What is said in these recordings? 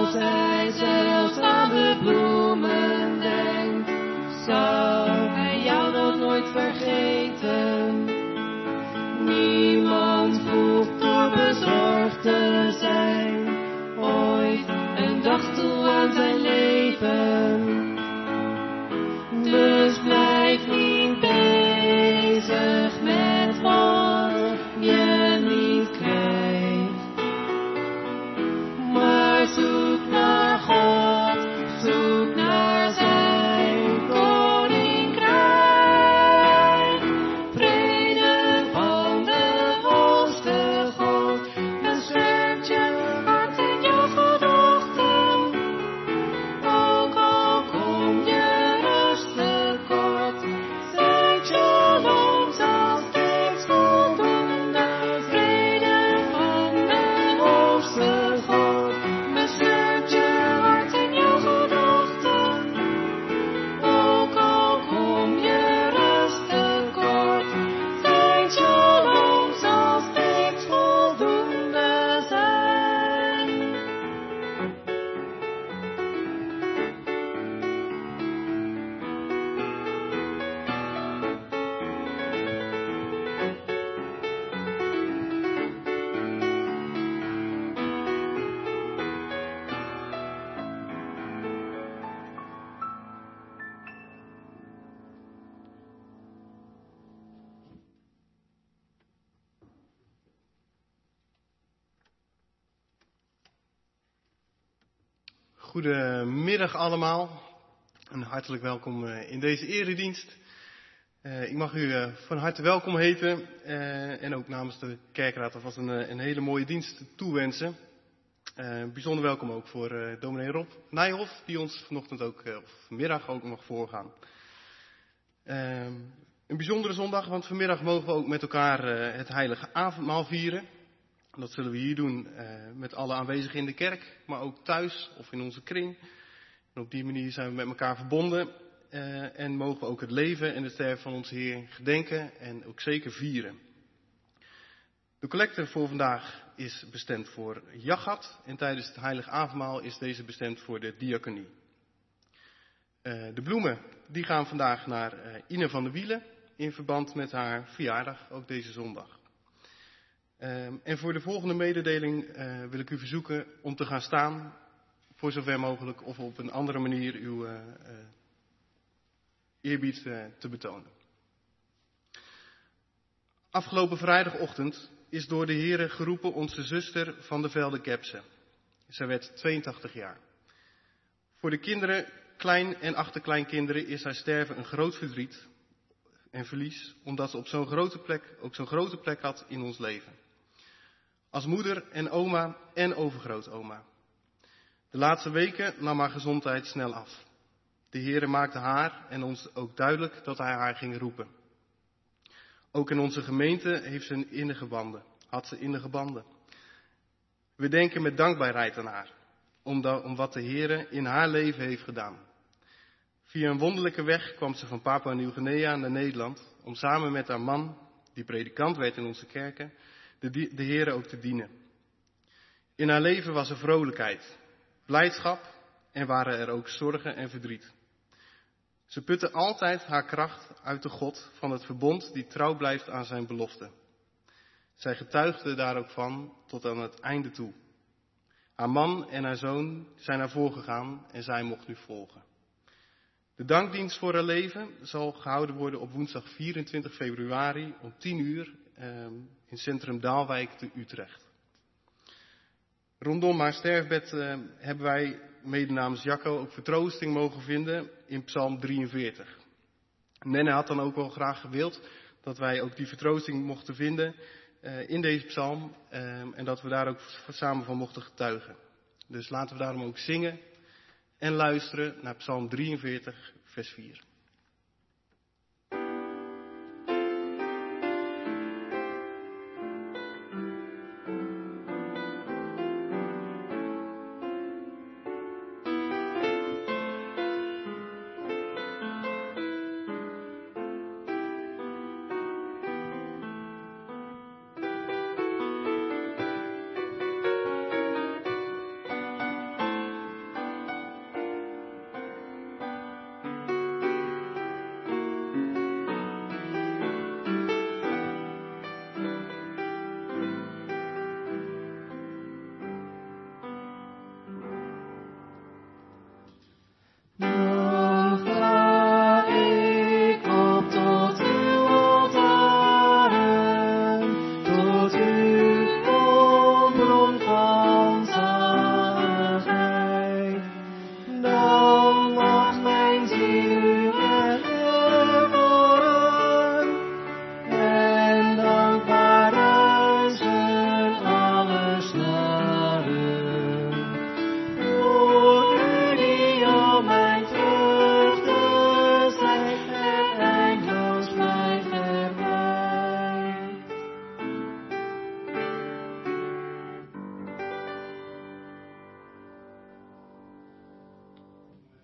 als hij zelfs aan de bloemen denkt, zal hij jou dan nooit vergeten. Niemand hoeft door bezorgd te zijn, ooit een dag toe aan zijn leven. Dus blijf niet bezig met wat je niet krijgt, maar zoek naar God, zoek naar zijn koninkrijk. Vrede van de hoogste God beschermt je hart en je gedachten. Ook al kom je rust tekort, zijt shalom zal steeds voldoende. Vrede van de hoogste God beschermt je hart en je gedachten. Ook al kom je rust tekort, zijt shalom zal steeds voldoende zijn. Goedemiddag allemaal en hartelijk welkom in deze eredienst. Ik mag u van harte welkom heten en ook namens de kerkraad alvast een hele mooie dienst toewensen. Bijzonder welkom ook voor dominee Rob Nijhoff, die ons vanochtend ook, of vanmiddag ook mag voorgaan. Een bijzondere zondag, want vanmiddag mogen we ook met elkaar het heilige avondmaal vieren. Dat zullen we hier doen met alle aanwezigen in de kerk, maar ook thuis of in onze kring. En op die manier zijn we met elkaar verbonden en mogen we ook het leven en het sterven van onze Heer gedenken en ook zeker vieren. De collecte voor vandaag is bestemd voor Jagad en tijdens het heilige avondmaal is deze bestemd voor de diaconie. De bloemen die gaan vandaag naar Ine van der Wielen in verband met haar verjaardag, ook deze zondag. En voor de volgende mededeling wil ik u verzoeken om te gaan staan, voor zover mogelijk, of op een andere manier uw eerbied te betonen. Afgelopen vrijdagochtend is door de Heere geroepen onze zuster van de Velde Kepse. Zij werd 82 jaar. Voor de kinderen, klein- en achterkleinkinderen, is haar sterven een groot verdriet en verlies, omdat ze op zo'n grote plek had in ons leven. Als moeder en oma en overgrootoma. De laatste weken nam haar gezondheid snel af. De Heere maakte haar en ons ook duidelijk dat hij haar ging roepen. Ook in onze gemeente had ze innige banden. We denken met dankbaarheid aan haar, om wat de Heere in haar leven heeft gedaan. Via een wonderlijke weg kwam ze van Papua Nieuw-Guinea naar Nederland, om samen met haar man, die predikant werd in onze kerken, de Heere ook te dienen. In haar leven was er vrolijkheid, blijdschap en waren er ook zorgen en verdriet. Ze putte altijd haar kracht uit de God van het verbond die trouw blijft aan zijn belofte. Zij getuigde daar ook van tot aan het einde toe. Haar man en haar zoon zijn haar voorgegaan en zij mocht nu volgen. De dankdienst voor haar leven zal gehouden worden op woensdag 24 februari om 10 uur in centrum Daalwijk te Utrecht. Rondom haar sterfbed hebben wij mede namens Jacco ook vertroosting mogen vinden in Psalm 43. Nenne had dan ook wel graag gewild dat wij ook die vertroosting mochten vinden in deze psalm en dat we daar ook samen van mochten getuigen. Dus laten we daarom ook zingen en luisteren naar Psalm 43, vers 4.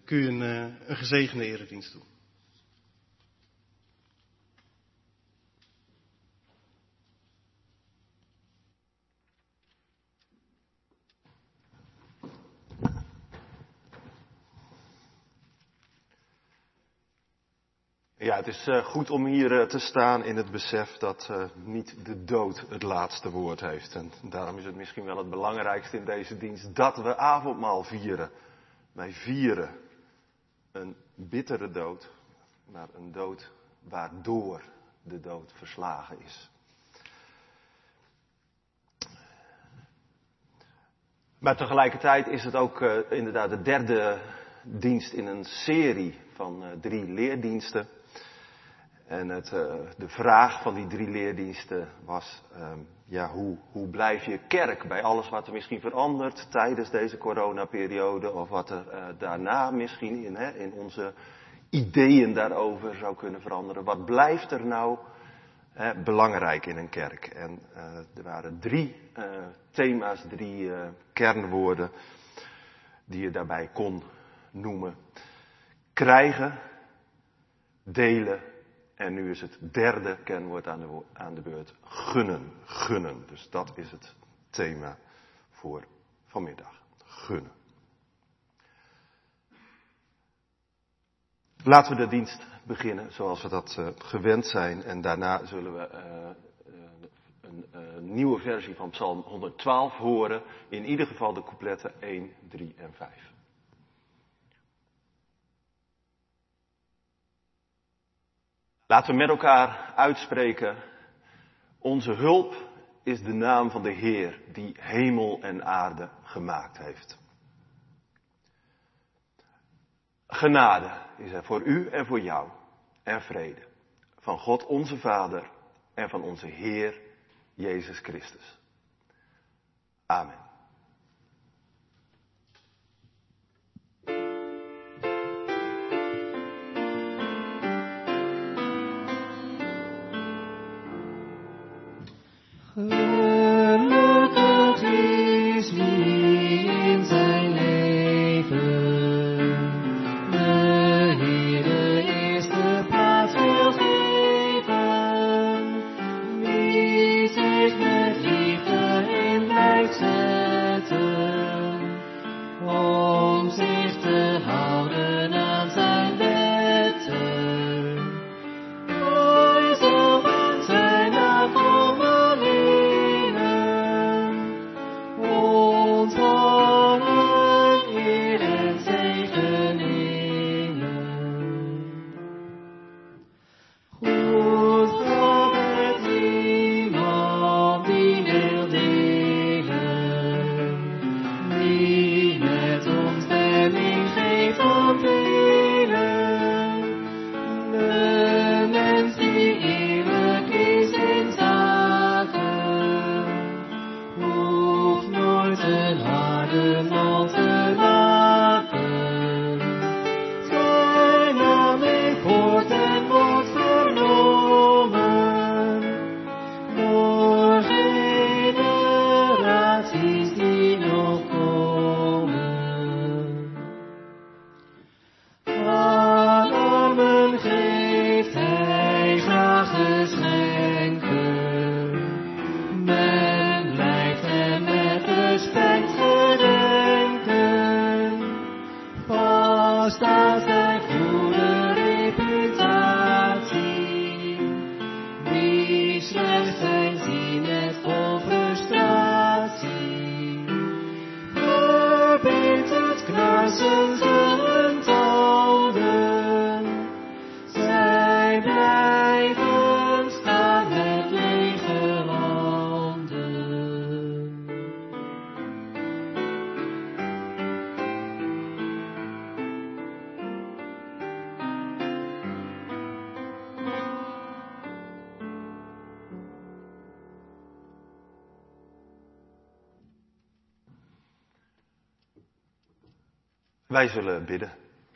kun je een gezegende eredienst doen. Ja, het is goed om hier te staan in het besef dat niet de dood het laatste woord heeft. En daarom is het misschien wel het belangrijkste in deze dienst dat we avondmaal vieren. Wij vieren een bittere dood, maar een dood waardoor de dood verslagen is. Maar tegelijkertijd is het ook inderdaad de derde dienst in een serie van 3 leerdiensten. En de vraag van die 3 leerdiensten was, hoe blijf je kerk bij alles wat er misschien verandert tijdens deze coronaperiode, of wat er daarna misschien in onze ideeën daarover zou kunnen veranderen. Wat blijft er nou belangrijk in een kerk? En er waren 3 thema's, 3 kernwoorden die je daarbij kon noemen. Krijgen, delen. En nu is het derde kernwoord aan de beurt. Gunnen. Gunnen. Dus dat is het thema voor vanmiddag. Gunnen. Laten we de dienst beginnen zoals we dat gewend zijn. En daarna zullen we een nieuwe versie van Psalm 112 horen. In ieder geval de coupletten 1, 3 en 5. Laten we met elkaar uitspreken, onze hulp is de naam van de Heer die hemel en aarde gemaakt heeft. Genade is er voor u en voor jou en vrede van God onze Vader en van onze Heer Jezus Christus. Amen. Gelukkig is wie in zijn leven de Heere eerste plaats wil geven, wie zich met liefde in blijft zetten, om zich te houden aan zijn wetten. Hij zelf en zijn nakomelingen ontvangen eer en zegeningen. Goed gaat met iemand die wil delen, die met ontferming geeft aan velen. De mens die eerlijk is in zaken, hoeft nooit een harde val te maken. Zijn naam leeft voort en wordt vernomen door generaties die nog komen. Aan armen geeft hij graag geschenken. Men blijft hem met respect gedenken. Vast staat zijn goede reputatie. Wie slechts zijn zien heeft vol frustratie. Verbindt het knarsen zijn tanden. Zij blijven staan met lege handen. Wij zullen bidden.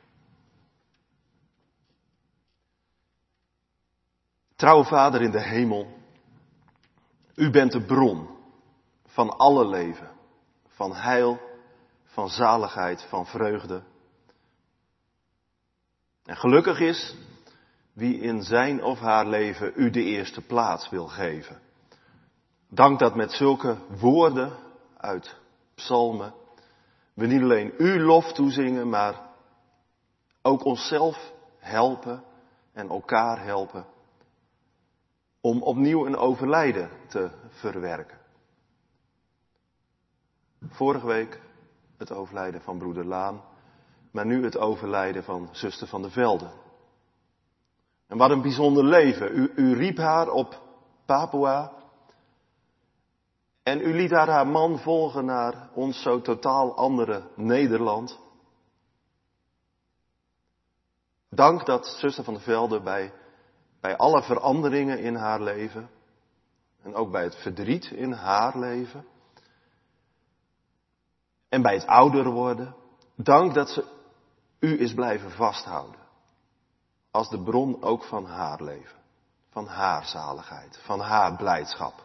Trouwe Vader in de hemel, u bent de bron van alle leven, van heil, van zaligheid, van vreugde. En gelukkig is wie in zijn of haar leven u de eerste plaats wil geven. Dank dat met zulke woorden uit psalmen we niet alleen u lof toezingen, maar ook onszelf helpen en elkaar helpen om opnieuw een overlijden te verwerken. Vorige week het overlijden van broeder Laan, maar nu het overlijden van zuster van der Velde. En wat een bijzonder leven. U riep haar op Papua en u liet haar man volgen naar ons zo totaal andere Nederland. Dank dat zuster van der Velde bij alle veranderingen in haar leven en ook bij het verdriet in haar leven en bij het ouder worden, dank dat ze u is blijven vasthouden. Als de bron ook van haar leven, van haar zaligheid, van haar blijdschap.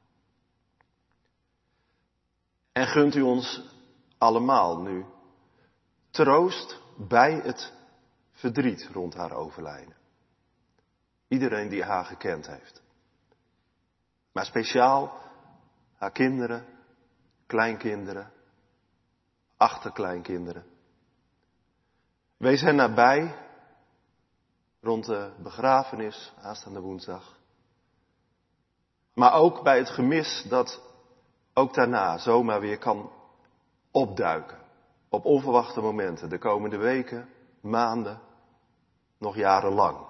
En gunt u ons allemaal nu troost bij het verdriet rond haar overlijden. Iedereen die haar gekend heeft. Maar speciaal haar kinderen, kleinkinderen, achterkleinkinderen. Wees hen nabij rond de begrafenis aanstaande woensdag. Maar ook bij het gemis dat ook daarna zomaar weer kan opduiken. Op onverwachte momenten, de komende weken, maanden, nog jarenlang.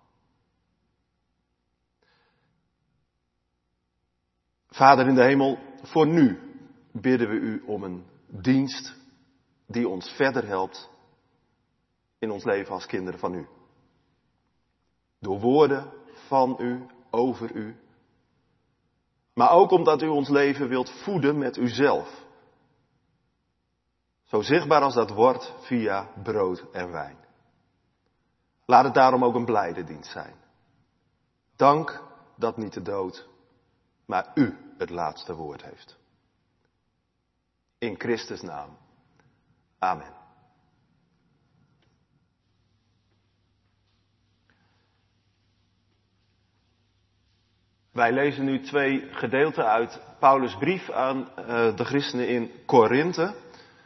Vader in de hemel, voor nu bidden we u om een dienst die ons verder helpt in ons leven als kinderen van u. Door woorden van u, over u. Maar ook omdat u ons leven wilt voeden met uzelf. Zo zichtbaar als dat wordt via brood en wijn. Laat het daarom ook een blijde dienst zijn. Dank dat niet de dood, maar u het laatste woord heeft. In Christus' naam. Amen. Wij lezen nu 2 gedeelten uit Paulus' brief aan de christenen in Korinthe.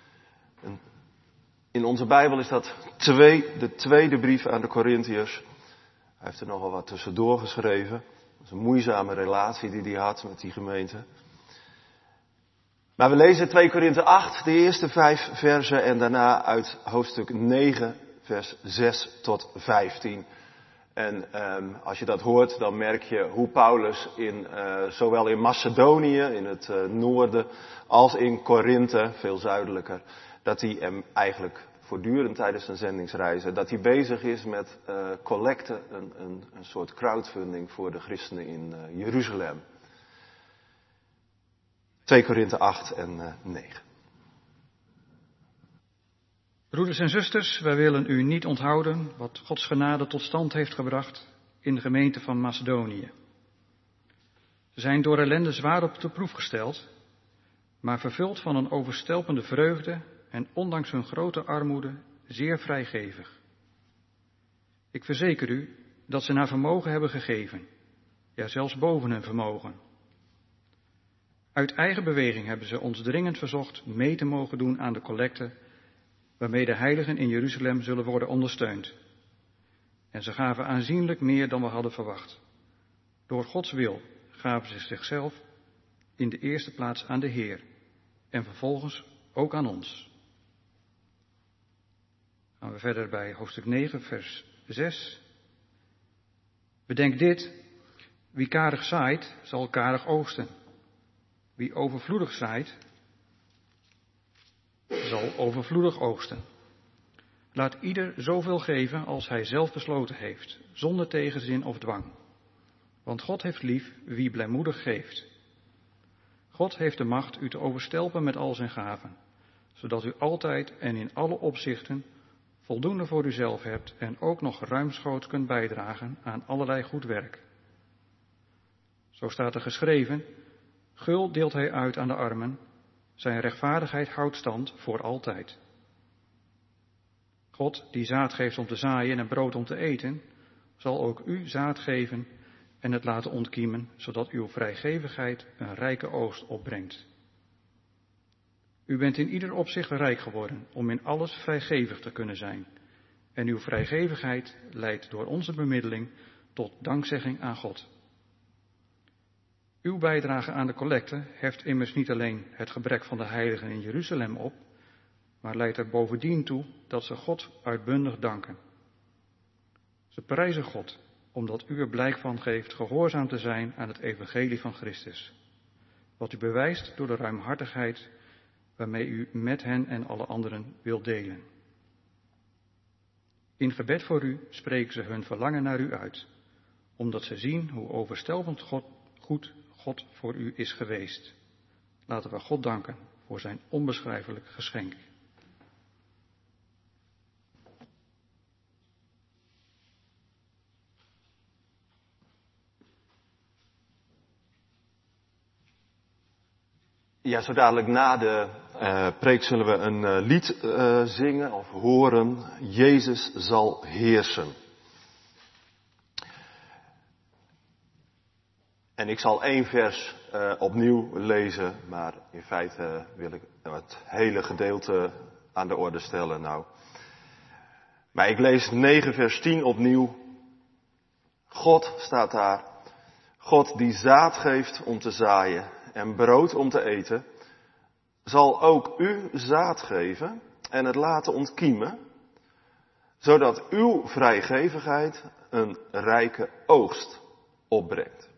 In onze Bijbel is dat de tweede brief aan de Korinthiërs. Hij heeft er nogal wat tussendoor geschreven. Dat is een moeizame relatie die hij had met die gemeente. Maar we lezen 2 Korinthe 8, de eerste 5 versen en daarna uit hoofdstuk 9, vers 6 tot 15. En als je dat hoort, dan merk je hoe Paulus zowel in Macedonië, in het noorden, als in Korinthe, veel zuidelijker, dat hij hem eigenlijk voortdurend tijdens zijn zendingsreizen, dat hij bezig is met collecte, een soort crowdfunding voor de christenen in Jeruzalem. 2 Korinthe 8 en 9. Broeders en zusters, wij willen u niet onthouden wat Gods genade tot stand heeft gebracht in de gemeente van Macedonië. Ze zijn door ellende zwaar op de proef gesteld, maar vervuld van een overstelpende vreugde en ondanks hun grote armoede zeer vrijgevig. Ik verzeker u dat ze naar vermogen hebben gegeven, ja zelfs boven hun vermogen. Uit eigen beweging hebben ze ons dringend verzocht mee te mogen doen aan de collecte, waarmee de heiligen in Jeruzalem zullen worden ondersteund. En ze gaven aanzienlijk meer dan we hadden verwacht. Door Gods wil gaven ze zichzelf in de eerste plaats aan de Heer en vervolgens ook aan ons. Gaan we verder bij hoofdstuk 9, vers 6. Bedenk dit, wie karig zaait, zal karig oogsten. Wie overvloedig zaait, zal overvloedig oogsten. Laat ieder zoveel geven als hij zelf besloten heeft, zonder tegenzin of dwang. Want God heeft lief wie blijmoedig geeft. God heeft de macht u te overstelpen met al zijn gaven, zodat u altijd en in alle opzichten voldoende voor uzelf hebt en ook nog ruimschoots kunt bijdragen aan allerlei goed werk. Zo staat er geschreven, gul deelt hij uit aan de armen, zijn rechtvaardigheid houdt stand voor altijd. God die zaad geeft om te zaaien en brood om te eten, zal ook u zaad geven en het laten ontkiemen, zodat uw vrijgevigheid een rijke oogst opbrengt. U bent in ieder opzicht rijk geworden om in alles vrijgevig te kunnen zijn. En uw vrijgevigheid leidt door onze bemiddeling tot dankzegging aan God. Uw bijdrage aan de collecte heft immers niet alleen het gebrek van de heiligen in Jeruzalem op, maar leidt er bovendien toe dat ze God uitbundig danken. Ze prijzen God, omdat u er blijk van geeft gehoorzaam te zijn aan het evangelie van Christus, wat u bewijst door de ruimhartigheid waarmee u met hen en alle anderen wilt delen. In gebed voor u spreken ze hun verlangen naar u uit, omdat ze zien hoe overstelpend goed God voor u is geweest. Laten we God danken voor zijn onbeschrijfelijk geschenk. Ja, zo dadelijk na de preek zullen we een lied zingen of horen. Jezus zal heersen. En ik zal 1 vers opnieuw lezen, maar in feite wil ik het hele gedeelte aan de orde stellen nou. Maar ik lees 9 vers 10 opnieuw. God staat daar. God die zaad geeft om te zaaien en brood om te eten, zal ook u zaad geven en het laten ontkiemen, zodat uw vrijgevigheid een rijke oogst opbrengt.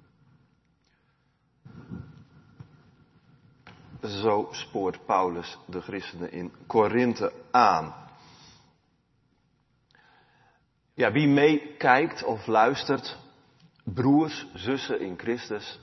Zo spoort Paulus de christenen in Korinthe aan. Ja, wie meekijkt of luistert, broers, zussen in Christus,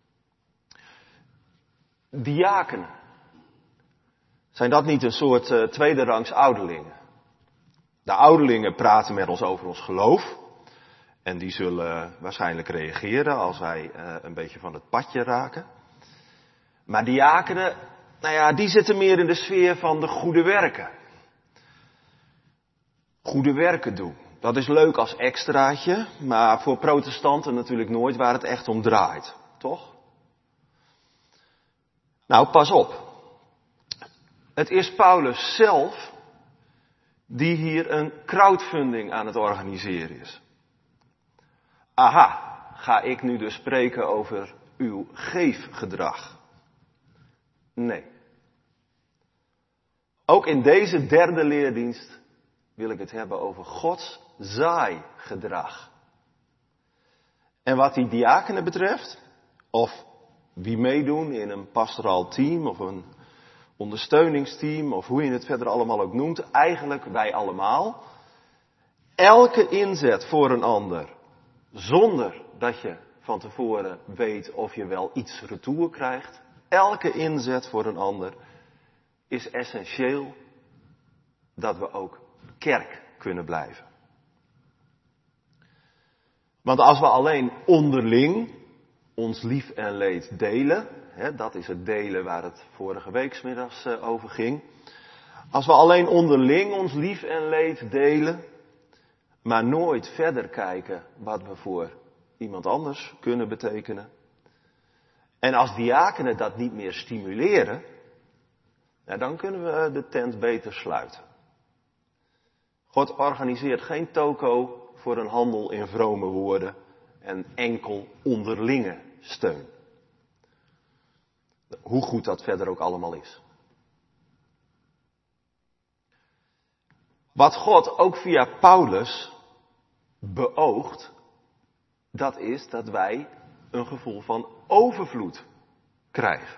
diakenen, zijn dat niet een soort tweederangs ouderlingen? De ouderlingen praten met ons over ons geloof. En die zullen waarschijnlijk reageren als wij een beetje van het padje raken. Maar diakenen, nou ja, die zitten meer in de sfeer van de goede werken. Goede werken doen. Dat is leuk als extraatje, maar voor protestanten natuurlijk nooit waar het echt om draait. Toch? Nou, pas op. Het is Paulus zelf die hier een crowdfunding aan het organiseren is. Aha, ga ik nu dus spreken over uw geefgedrag? Nee. Ook in deze 3e leerdienst wil ik het hebben over Gods zaaigedrag. En wat die diakenen betreft, of wie meedoen in een pastoraal team of een ondersteuningsteam of hoe je het verder allemaal ook noemt, eigenlijk wij allemaal. Elke inzet voor een ander, zonder dat je van tevoren weet of je wel iets retour krijgt, elke inzet voor een ander is essentieel dat we ook kerk kunnen blijven. Want als we alleen onderling ons lief en leed delen, dat is het delen waar het vorige week 's middags over ging. Als we alleen onderling ons lief en leed delen, maar nooit verder kijken wat we voor iemand anders kunnen betekenen. En als diakenen dat niet meer stimuleren, dan kunnen we de tent beter sluiten. God organiseert geen toko voor een handel in vrome woorden en enkel onderlinge steun. Hoe goed dat verder ook allemaal is. Wat God ook via Paulus beoogt, dat is dat wij een gevoel van overvloed krijgen.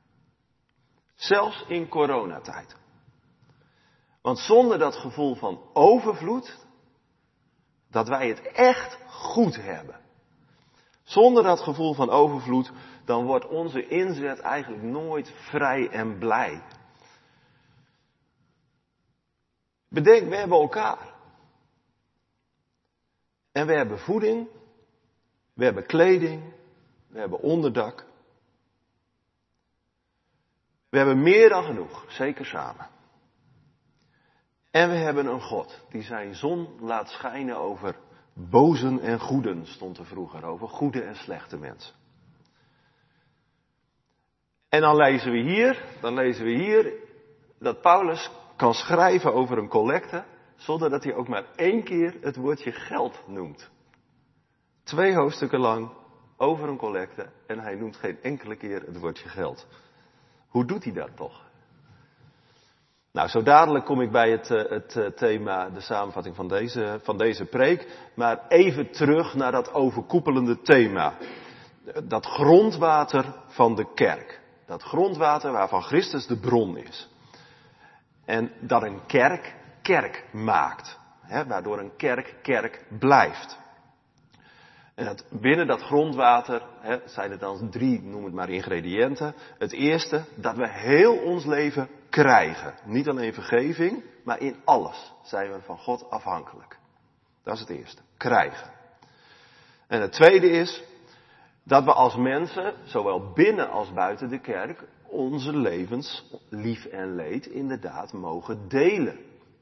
Zelfs in coronatijd. Want zonder dat gevoel van overvloed, dat wij het echt goed hebben. Zonder dat gevoel van overvloed, dan wordt onze inzet eigenlijk nooit vrij en blij. Bedenk, we hebben elkaar. En we hebben voeding, we hebben kleding, we hebben onderdak. We hebben meer dan genoeg, zeker samen. En we hebben een God die zijn zon laat schijnen over bozen en goeden, stond er vroeger, over goede en slechte mensen. En dan lezen we hier dat Paulus kan schrijven over een collecte, zonder dat hij ook maar 1 keer het woordje geld noemt. 2 hoofdstukken lang over een collecte en hij noemt geen enkele keer het woordje geld. Hoe doet hij dat toch? Nou, zo dadelijk kom ik bij het thema, de samenvatting van deze preek. Maar even terug naar dat overkoepelende thema. Dat grondwater van de kerk. Dat grondwater waarvan Christus de bron is. En dat een kerk maakt. Waardoor een kerk blijft. En binnen dat grondwater zijn er dan 3, noem het maar, ingrediënten. Het eerste, dat we heel ons leven krijgen. Niet alleen vergeving, maar in alles zijn we van God afhankelijk. Dat is het eerste, krijgen. En het tweede is, dat we als mensen, zowel binnen als buiten de kerk, onze levens, lief en leed, inderdaad mogen delen.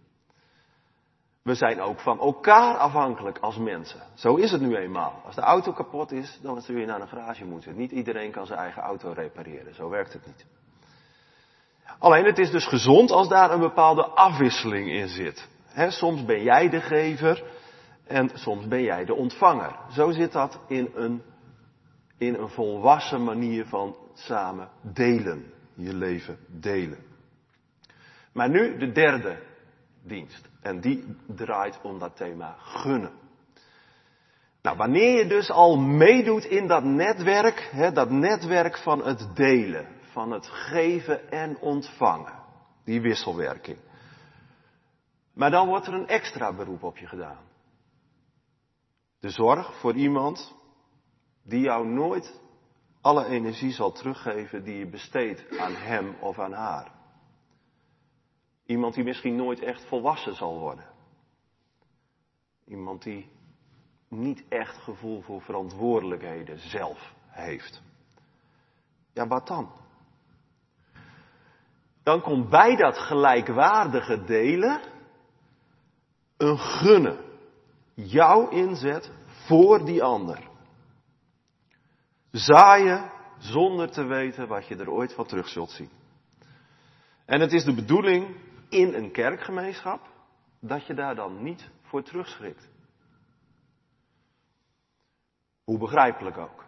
We zijn ook van elkaar afhankelijk als mensen. Zo is het nu eenmaal. Als de auto kapot is, dan zul je naar een garage moeten. Niet iedereen kan zijn eigen auto repareren. Zo werkt het niet. Alleen het is dus gezond als daar een bepaalde afwisseling in zit. Soms ben jij de gever en soms ben jij de ontvanger. Zo zit dat in een volwassen manier van samen delen. Je leven delen. Maar nu de derde dienst. En die draait om dat thema gunnen. Nou, wanneer je dus al meedoet in dat netwerk van het delen, van het geven en ontvangen, die wisselwerking. Maar dan wordt er een extra beroep op je gedaan. De zorg voor iemand die jou nooit alle energie zal teruggeven die je besteedt aan hem of aan haar. Iemand die misschien nooit echt volwassen zal worden. Iemand die niet echt gevoel voor verantwoordelijkheden zelf heeft. Ja, wat dan? Dan komt bij dat gelijkwaardige delen een gunnen. Jouw inzet voor die ander. Zaaien zonder te weten wat je er ooit van terug zult zien. En het is de bedoeling in een kerkgemeenschap dat je daar dan niet voor terugschrikt. Hoe begrijpelijk ook.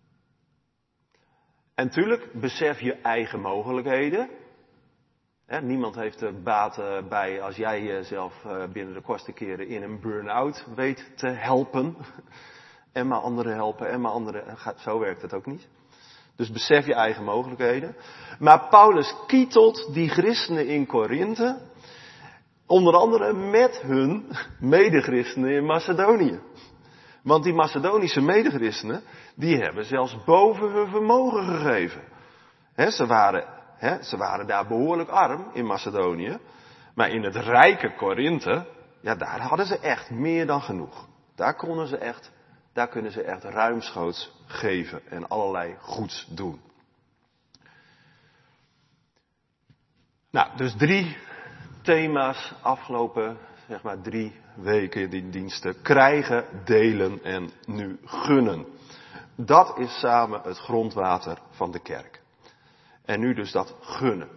En tuurlijk besef je eigen mogelijkheden. Niemand heeft er baat bij als jij jezelf binnen de kortste keren in een burn-out weet te helpen. En maar anderen helpen en maar anderen. Zo werkt het ook niet. Dus besef je eigen mogelijkheden. Maar Paulus kietelt die christenen in Korinthe, onder andere met hun medechristenen in Macedonië. Want die Macedonische medechristenen, die hebben zelfs boven hun vermogen gegeven. Ze waren daar behoorlijk arm in Macedonië. Maar in het rijke Korinthe, ja, daar hadden ze echt meer dan genoeg. Daar kunnen ze echt ruimschoots geven en allerlei goeds doen. Nou, dus 3 thema's afgelopen, 3 weken in die diensten. Krijgen, delen en nu gunnen. Dat is samen het grondwater van de kerk. En nu dus dat gunnen.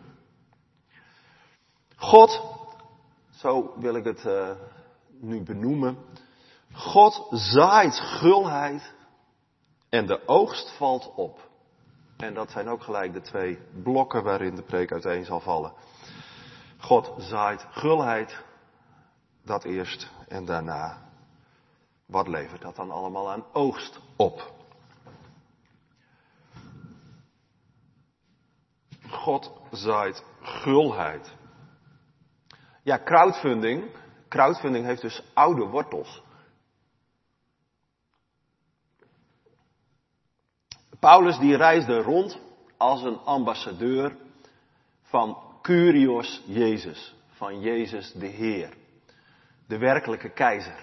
God, zo wil ik het nu benoemen. God zaait gulheid en de oogst valt op. En dat zijn ook gelijk de 2 blokken waarin de preek uiteen zal vallen. God zaait gulheid, dat eerst, en daarna, wat levert dat dan allemaal aan oogst op? God zaait gulheid. Ja, crowdfunding heeft dus oude wortels. Paulus die reisde rond als een ambassadeur van Kyrios Jezus, van Jezus de Heer, de werkelijke keizer.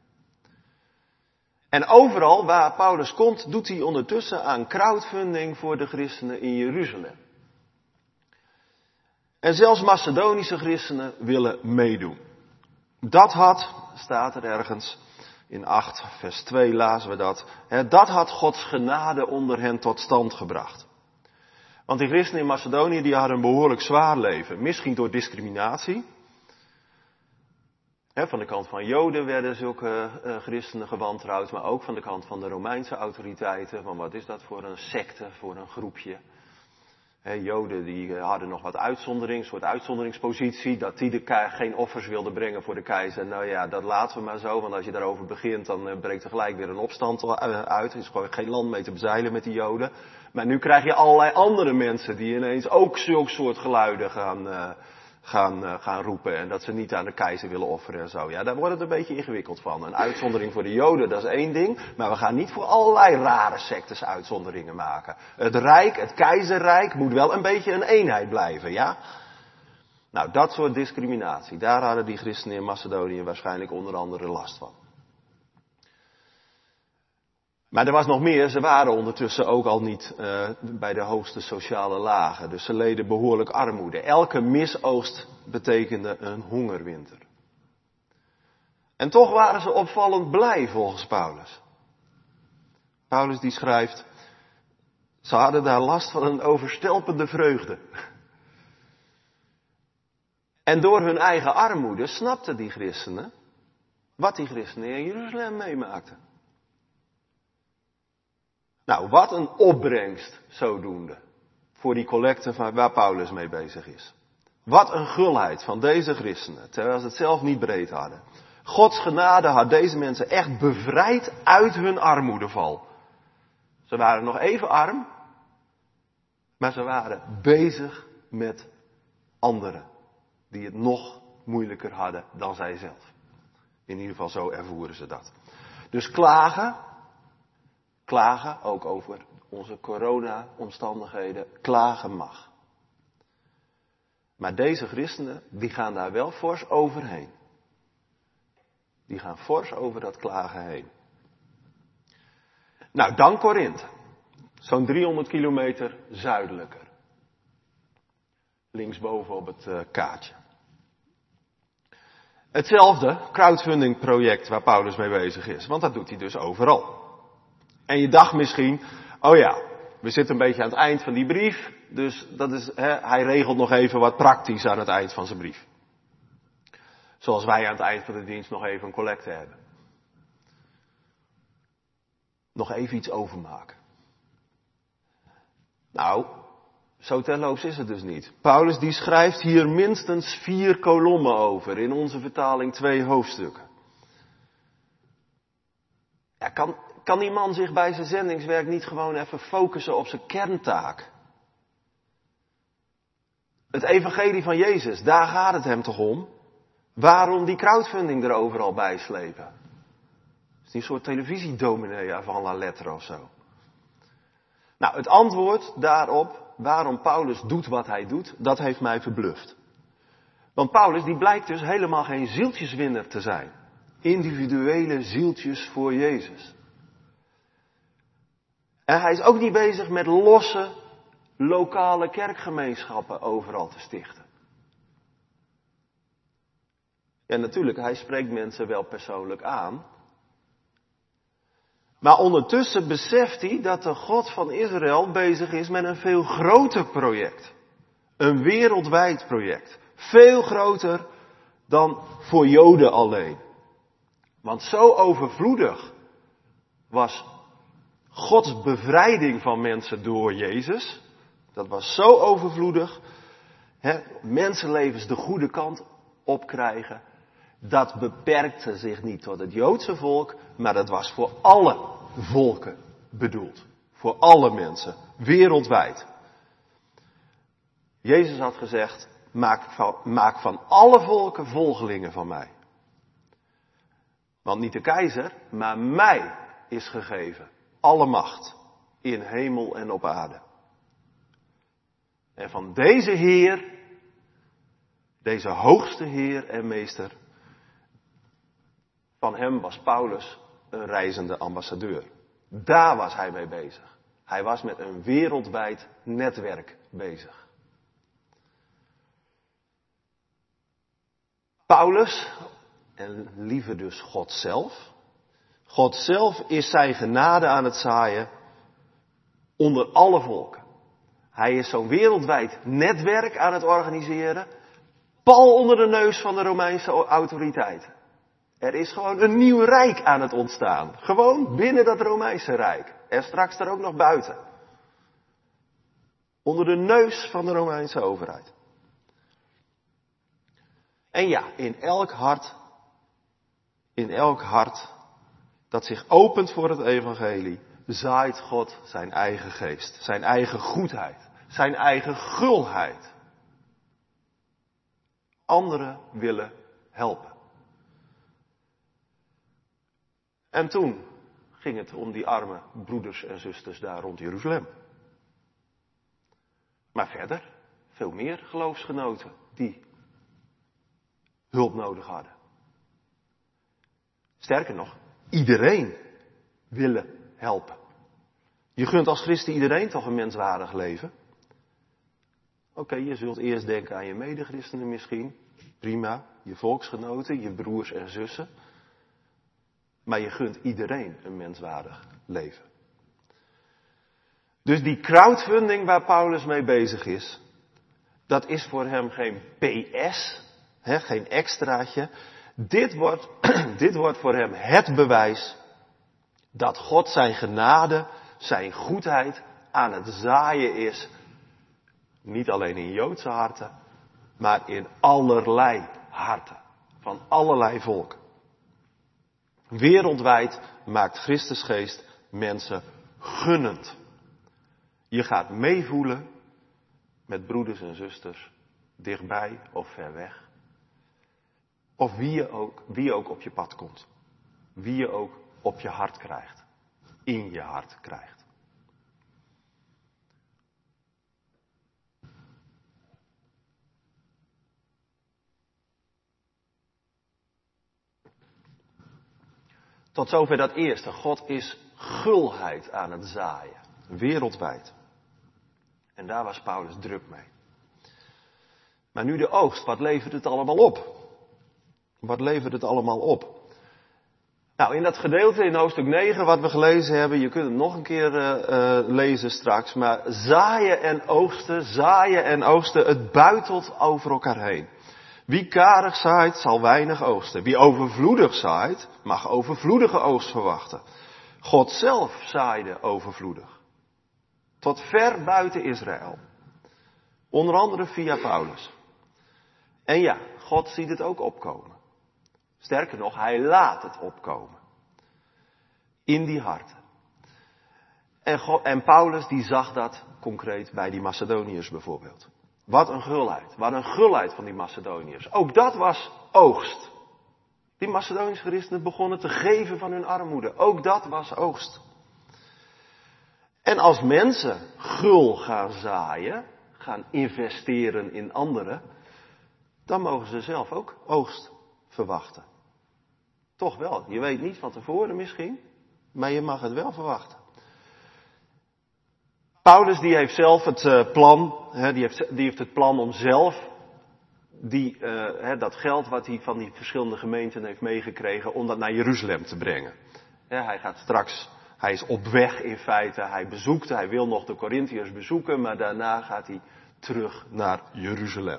En overal waar Paulus komt, doet hij ondertussen aan crowdfunding voor de christenen in Jeruzalem. En zelfs Macedonische christenen willen meedoen. Dat had, staat er ergens in 8 vers 2 lazen we dat. Dat had Gods genade onder hen tot stand gebracht. Want die christenen in Macedonië die hadden een behoorlijk zwaar leven. Misschien door discriminatie. Van de kant van Joden werden zulke christenen gewantrouwd. Maar ook van de kant van de Romeinse autoriteiten. Van wat is dat voor een secte, voor een groepje. Joden die hadden nog wat uitzondering, een soort uitzonderingspositie. Dat die geen offers wilden brengen voor de keizer. Nou ja, dat laten we maar zo. Want als je daarover begint, dan breekt er gelijk weer een opstand uit. Er is gewoon geen land mee te bezeilen met die Joden. Maar nu krijg je allerlei andere mensen die ineens ook zulke soort geluiden gaan roepen. En dat ze niet aan de keizer willen offeren en zo. Ja, daar wordt het een beetje ingewikkeld van. Een uitzondering voor de Joden, dat is één ding. Maar we gaan niet voor allerlei rare sectes uitzonderingen maken. Het Rijk, het keizerrijk, moet wel een beetje een eenheid blijven, ja? Nou, dat soort discriminatie. Daar hadden die christenen in Macedonië waarschijnlijk onder andere last van. Maar er was nog meer, ze waren ondertussen ook al niet bij de hoogste sociale lagen. Dus ze leden behoorlijk armoede. Elke misoogst betekende een hongerwinter. En toch waren ze opvallend blij volgens Paulus. Paulus die schrijft, ze hadden daar last van een overstelpende vreugde. En door hun eigen armoede snapten die christenen wat die christenen in Jeruzalem meemaakten. Nou, wat een opbrengst zodoende voor die collecte waar Paulus mee bezig is. Wat een gulheid van deze christenen, terwijl ze het zelf niet breed hadden. Gods genade had deze mensen echt bevrijd uit hun armoedeval. Ze waren nog even arm, maar ze waren bezig met anderen die het nog moeilijker hadden dan zijzelf. In ieder geval zo ervoeren ze dat. Dus klagen, ook over onze corona-omstandigheden, klagen mag. Maar deze christenen, die gaan daar wel fors overheen. Die gaan fors over dat klagen heen. Nou, dan Korinthe. Zo'n 300 kilometer zuidelijker. Linksboven op het kaartje. Hetzelfde crowdfunding project waar Paulus mee bezig is. Want dat doet hij dus overal. En je dacht misschien, oh ja, we zitten een beetje aan het eind van die brief. Dus dat is, hij regelt nog even wat praktisch aan het eind van zijn brief. Zoals wij aan het eind van de dienst nog even een collecte hebben. Nog even iets overmaken. Nou, zo terloops is het dus niet. Paulus die schrijft hier minstens 4 kolommen over. In onze vertaling 2 hoofdstukken. Ja, kan die man zich bij zijn zendingswerk niet gewoon even focussen op zijn kerntaak? Het evangelie van Jezus, daar gaat het hem toch om? Waarom die crowdfunding er overal bij slepen? Is die een soort televisiedominee van la lettre of zo? Nou, het antwoord daarop, waarom Paulus doet wat hij doet, dat heeft mij verbluft. Want Paulus die blijkt dus helemaal geen zieltjeswinner te zijn. Individuele zieltjes voor Jezus. En hij is ook niet bezig met losse, lokale kerkgemeenschappen overal te stichten. Ja, natuurlijk, hij spreekt mensen wel persoonlijk aan. Maar ondertussen beseft hij dat de God van Israël bezig is met een veel groter project. Een wereldwijd project. Veel groter dan voor Joden alleen. Want zo overvloedig was Gods bevrijding van mensen door Jezus. Dat was zo overvloedig. Mensenlevens de goede kant op krijgen. Dat beperkte zich niet tot het Joodse volk. Maar dat was voor alle volken bedoeld. Voor alle mensen. Wereldwijd. Jezus had gezegd. Maak van alle volken volgelingen van mij. Want niet de keizer, maar mij is gegeven alle macht in hemel en op aarde. En van deze Heer, deze hoogste Heer en Meester, van hem was Paulus een reizende ambassadeur. Daar was hij mee bezig. Hij was met een wereldwijd netwerk bezig. Paulus, en liever dus God zelf. God zelf is zijn genade aan het zaaien onder alle volken. Hij is zo'n wereldwijd netwerk aan het organiseren, pal onder de neus van de Romeinse autoriteiten. Er is gewoon een nieuw rijk aan het ontstaan. Gewoon binnen dat Romeinse rijk. En straks daar ook nog buiten. Onder de neus van de Romeinse overheid. En ja, in elk hart dat zich opent voor het evangelie, zaait God zijn eigen geest, zijn eigen goedheid, zijn eigen gulheid. Anderen willen helpen. En toen ging het om die arme broeders en zusters daar rond Jeruzalem. Maar verder, veel meer geloofsgenoten die hulp nodig hadden. Sterker nog, iedereen willen helpen. Je gunt als christen iedereen toch een menswaardig leven? Oké, je zult eerst denken aan je medechristenen misschien. Prima, je volksgenoten, je broers en zussen. Maar je gunt iedereen een menswaardig leven. Dus die crowdfunding waar Paulus mee bezig is, dat is voor hem geen PS, geen extraatje. Dit wordt voor hem het bewijs dat God zijn genade, zijn goedheid aan het zaaien is. Niet alleen in Joodse harten, maar in allerlei harten. Van allerlei volken. Wereldwijd maakt Christus geest mensen gunnend. Je gaat meevoelen met broeders en zusters, dichtbij of ver weg. Of wie ook op je pad komt. Wie je ook op je hart krijgt. In je hart krijgt. Tot zover dat eerste. God is gulheid aan het zaaien. Wereldwijd. En daar was Paulus druk mee. Maar nu de oogst. Wat levert het allemaal op? Wat levert het allemaal op? Nou, in dat gedeelte in hoofdstuk 9 wat we gelezen hebben. Je kunt het nog een keer lezen straks. Maar zaaien en oogsten. Het buitelt over elkaar heen. Wie karig zaait, zal weinig oogsten. Wie overvloedig zaait, mag overvloedige oogst verwachten. God zelf zaaide overvloedig. Tot ver buiten Israël. Onder andere via Paulus. En ja, God ziet het ook opkomen. Sterker nog, hij laat het opkomen. In die harten. En Paulus die zag dat concreet bij die Macedoniërs bijvoorbeeld. Wat een gulheid van die Macedoniërs. Ook dat was oogst. Die Macedonische christenen begonnen te geven van hun armoede. Ook dat was oogst. En als mensen gul gaan zaaien, gaan investeren in anderen, dan mogen ze zelf ook oogst verwachten. Toch wel. Je weet niet van tevoren misschien, maar je mag het wel verwachten. Paulus die heeft zelf het plan, die heeft het plan om zelf dat geld wat hij van die verschillende gemeenten heeft meegekregen, om dat naar Jeruzalem te brengen. Hij is op weg in feite, hij wil nog de Korintiërs bezoeken, maar daarna gaat hij terug naar Jeruzalem.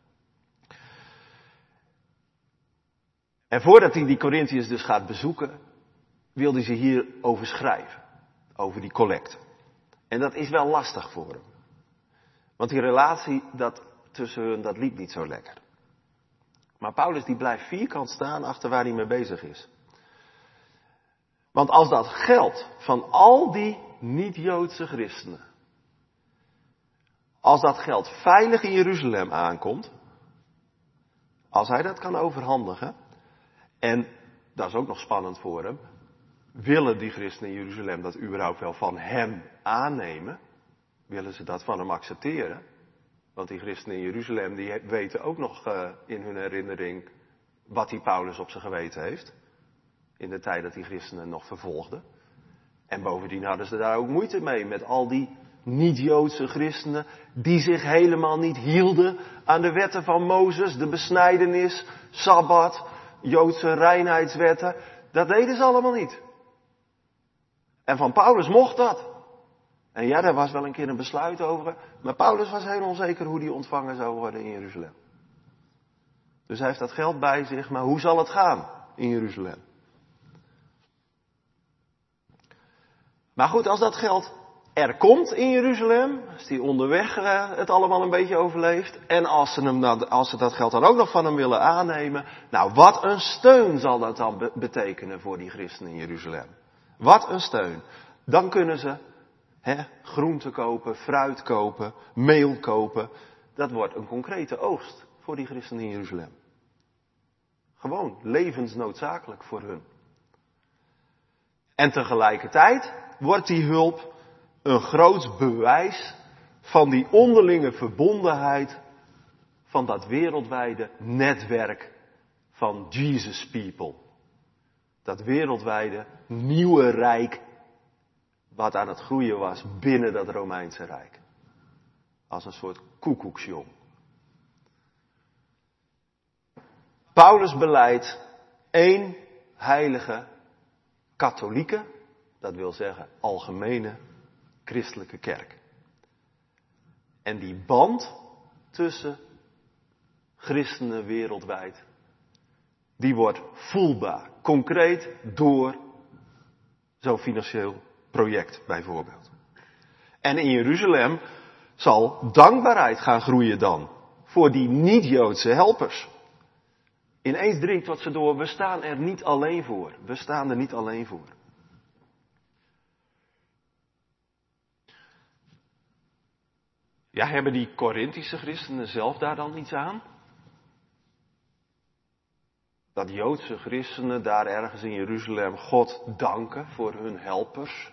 En voordat hij die Korintiërs dus gaat bezoeken, wil hij ze hierover schrijven. Over die collecte. En dat is wel lastig voor hem. Want die relatie tussen hun, dat liep niet zo lekker. Maar Paulus die blijft vierkant staan achter waar hij mee bezig is. Want als dat geld van al die niet-Joodse christenen, als dat geld veilig in Jeruzalem aankomt, als hij dat kan overhandigen, en dat is ook nog spannend voor hem, willen die christenen in Jeruzalem dat überhaupt wel van hem aannemen? Willen ze dat van hem accepteren? Want die christenen in Jeruzalem die weten ook nog in hun herinnering wat die Paulus op zijn geweten heeft. In de tijd dat die christenen nog vervolgden. En bovendien hadden ze daar ook moeite mee met al die niet-Joodse christenen die zich helemaal niet hielden aan de wetten van Mozes, de besnijdenis, Sabbat, Joodse reinheidswetten. Dat deden ze allemaal niet. En van Paulus mocht dat. En ja, daar was wel een keer een besluit over, maar Paulus was heel onzeker hoe die ontvangen zou worden in Jeruzalem. Dus hij heeft dat geld bij zich, maar hoe zal het gaan in Jeruzalem? Maar goed, als dat geld er komt in Jeruzalem, als die onderweg het allemaal een beetje overleeft, en als ze dat geld dan ook nog van hem willen aannemen, nou wat een steun zal dat dan betekenen voor die christenen in Jeruzalem. Wat een steun. Dan kunnen ze groenten kopen, fruit kopen, meel kopen. Dat wordt een concrete oogst voor die christenen in Jeruzalem. Gewoon levensnoodzakelijk voor hun. En tegelijkertijd wordt die hulp een groot bewijs van die onderlinge verbondenheid van dat wereldwijde netwerk van Jesus People. Dat wereldwijde nieuwe rijk wat aan het groeien was binnen dat Romeinse rijk. Als een soort koekoeksjong. Paulus beleidt één heilige katholieke, dat wil zeggen algemene christelijke kerk. En die band tussen christenen wereldwijd, die wordt voelbaar, concreet door zo'n financieel project bijvoorbeeld. En in Jeruzalem zal dankbaarheid gaan groeien dan voor die niet-Joodse helpers. Ineens dringt wat ze door, we staan er niet alleen voor. We staan er niet alleen voor. Ja, hebben die Korinthische christenen zelf daar dan iets aan? Dat Joodse christenen daar ergens in Jeruzalem God danken voor hun helpers?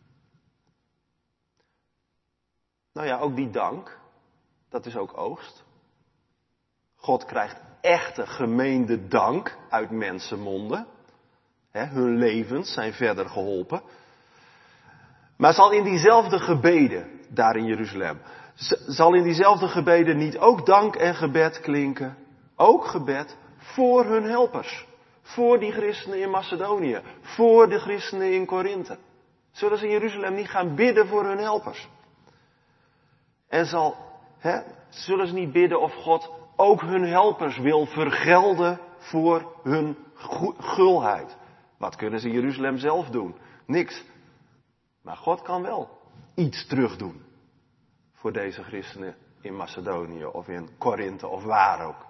Nou ja, ook die dank, dat is ook oogst. God krijgt echte gemeende dank uit mensenmonden. Hun levens zijn verder geholpen. Maar zal in diezelfde gebeden daar in Jeruzalem, zal in diezelfde gebeden niet ook dank en gebed klinken? Ook gebed voor hun helpers. Voor die christenen in Macedonië. Voor de christenen in Korinthe. Zullen ze in Jeruzalem niet gaan bidden voor hun helpers? En zullen ze niet bidden of God ook hun helpers wil vergelden voor hun gulheid? Wat kunnen ze in Jeruzalem zelf doen? Niks. Maar God kan wel iets terugdoen voor deze christenen in Macedonië of in Korinthe of waar ook.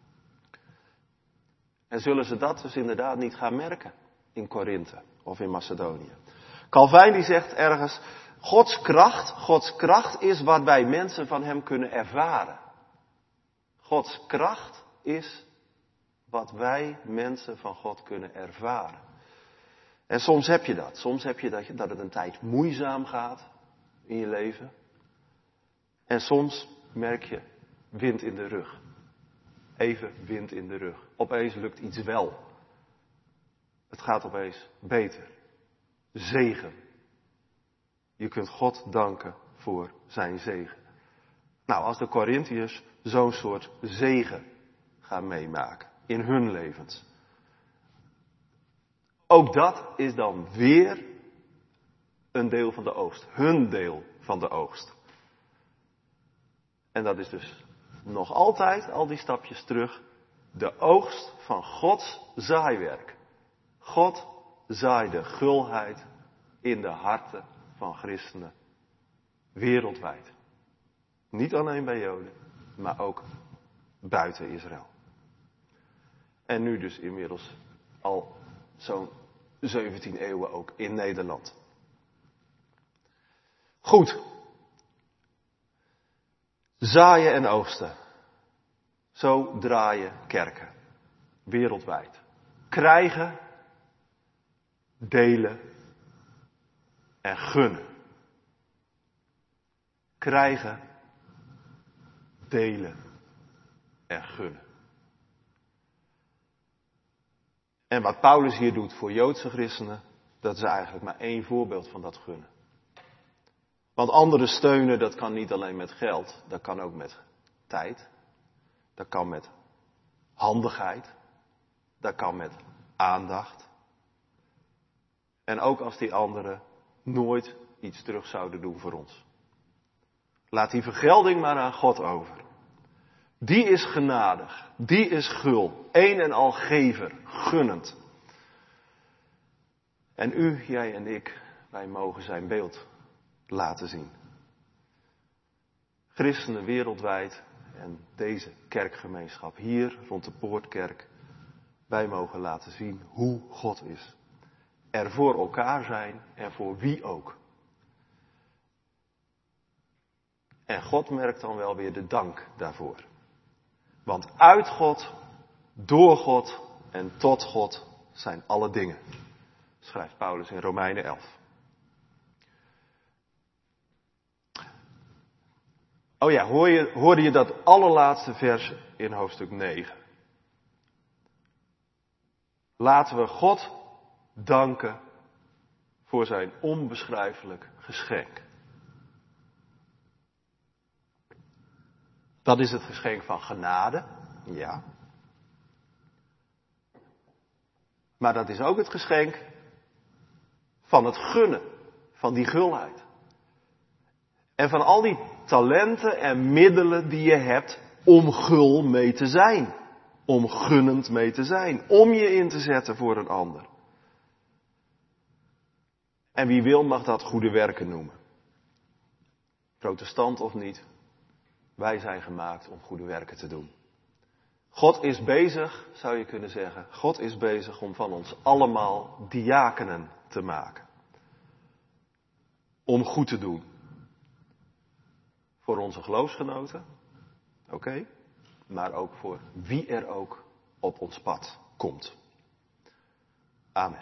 En zullen ze dat dus inderdaad niet gaan merken in Korinthe of in Macedonië? Calvijn die zegt ergens, Gods kracht is wat wij mensen van hem kunnen ervaren. Gods kracht is wat wij mensen van God kunnen ervaren. En soms heb je dat. Soms heb je dat het een tijd moeizaam gaat in je leven. En soms merk je wind in de rug. Even wind in de rug. Opeens lukt iets wel. Het gaat opeens beter. Zegen. Je kunt God danken voor zijn zegen. Nou, als de Korinthiërs zo'n soort zegen gaan meemaken in hun levens. Ook dat is dan weer een deel van de oogst. Hun deel van de oogst. En dat is dus nog altijd, al die stapjes terug, de oogst van Gods zaaiwerk. God zaaide gulheid in de harten van christenen wereldwijd. Niet alleen bij Joden, maar ook buiten Israël. En nu dus inmiddels al zo'n 17 eeuwen ook in Nederland. Goed. Zaaien en oogsten. Zo draaien kerken. Wereldwijd. Krijgen, delen en gunnen. Krijgen, delen en gunnen. En wat Paulus hier doet voor Joodse christenen, dat is eigenlijk maar één voorbeeld van dat gunnen. Want anderen steunen, dat kan niet alleen met geld, dat kan ook met tijd. Dat kan met handigheid. Dat kan met aandacht. En ook als die anderen nooit iets terug zouden doen voor ons. Laat die vergelding maar aan God over. Die is genadig, die is gul, een en al gever, gunnend. En u, jij en ik, wij mogen zijn beeld laten zien. Christenen wereldwijd en deze kerkgemeenschap hier rond de Poortkerk, wij mogen laten zien hoe God is. Er voor elkaar zijn en voor wie ook. En God merkt dan wel weer de dank daarvoor. Want uit God, door God en tot God zijn alle dingen. Schrijft Paulus in Romeinen 11. Oh ja, hoorde je dat allerlaatste vers in hoofdstuk 9? Laten we God danken voor zijn onbeschrijfelijk geschenk. Dat is het geschenk van genade, ja. Maar dat is ook het geschenk van het gunnen, van die gulheid. En van al die talenten en middelen die je hebt om gul mee te zijn. Om gunnend mee te zijn. Om je in te zetten voor een ander. En wie wil mag dat goede werken noemen. Protestant of niet. Wij zijn gemaakt om goede werken te doen. God is bezig, zou je kunnen zeggen. God is bezig om van ons allemaal diakenen te maken. Om goed te doen. Voor onze geloofsgenoten. Oké. Maar ook voor wie er ook op ons pad komt. Amen.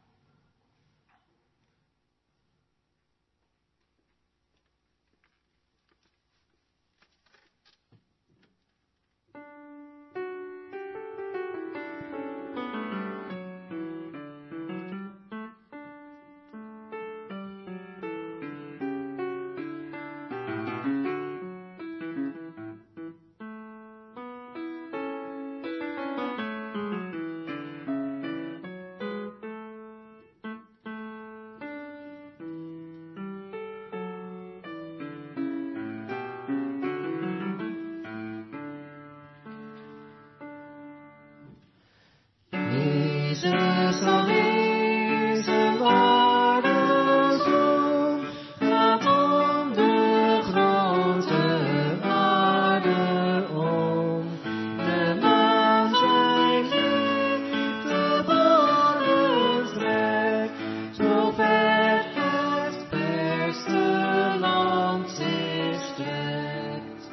Jezus alleen zijn waarde zoon, gaat om de grote aarde om. De maan zijn licht, de banen strekt, zo ver het verste land zich strekt.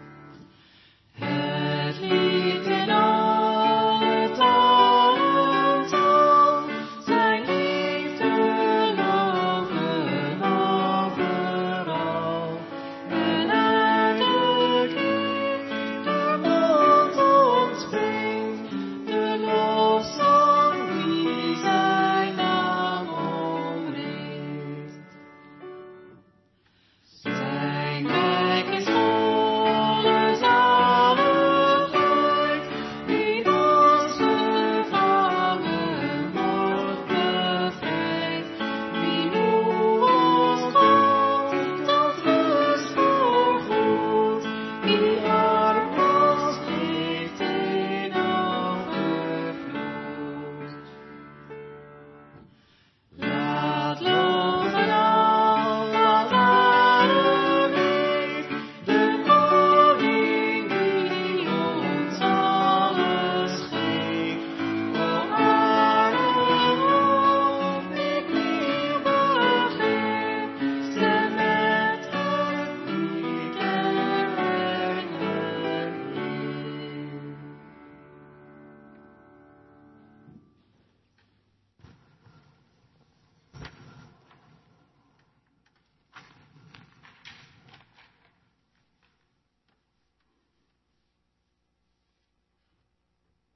Het lied in alle talen zal zijn liefde loven overal. En uit de kring de mond ontspringt de lofzang die zijn naam omringt. Zijn werk is volle zaligheid, wie ons gevangen wordt bevrijd. Wie nu ons komt tot rust voorgoed, wie arm was leeft in overvloed. Laat loven al wat adem heeft, de koning die ons alles geeft. O adem op, ik nieuw begrip, stem met hem die kerken in.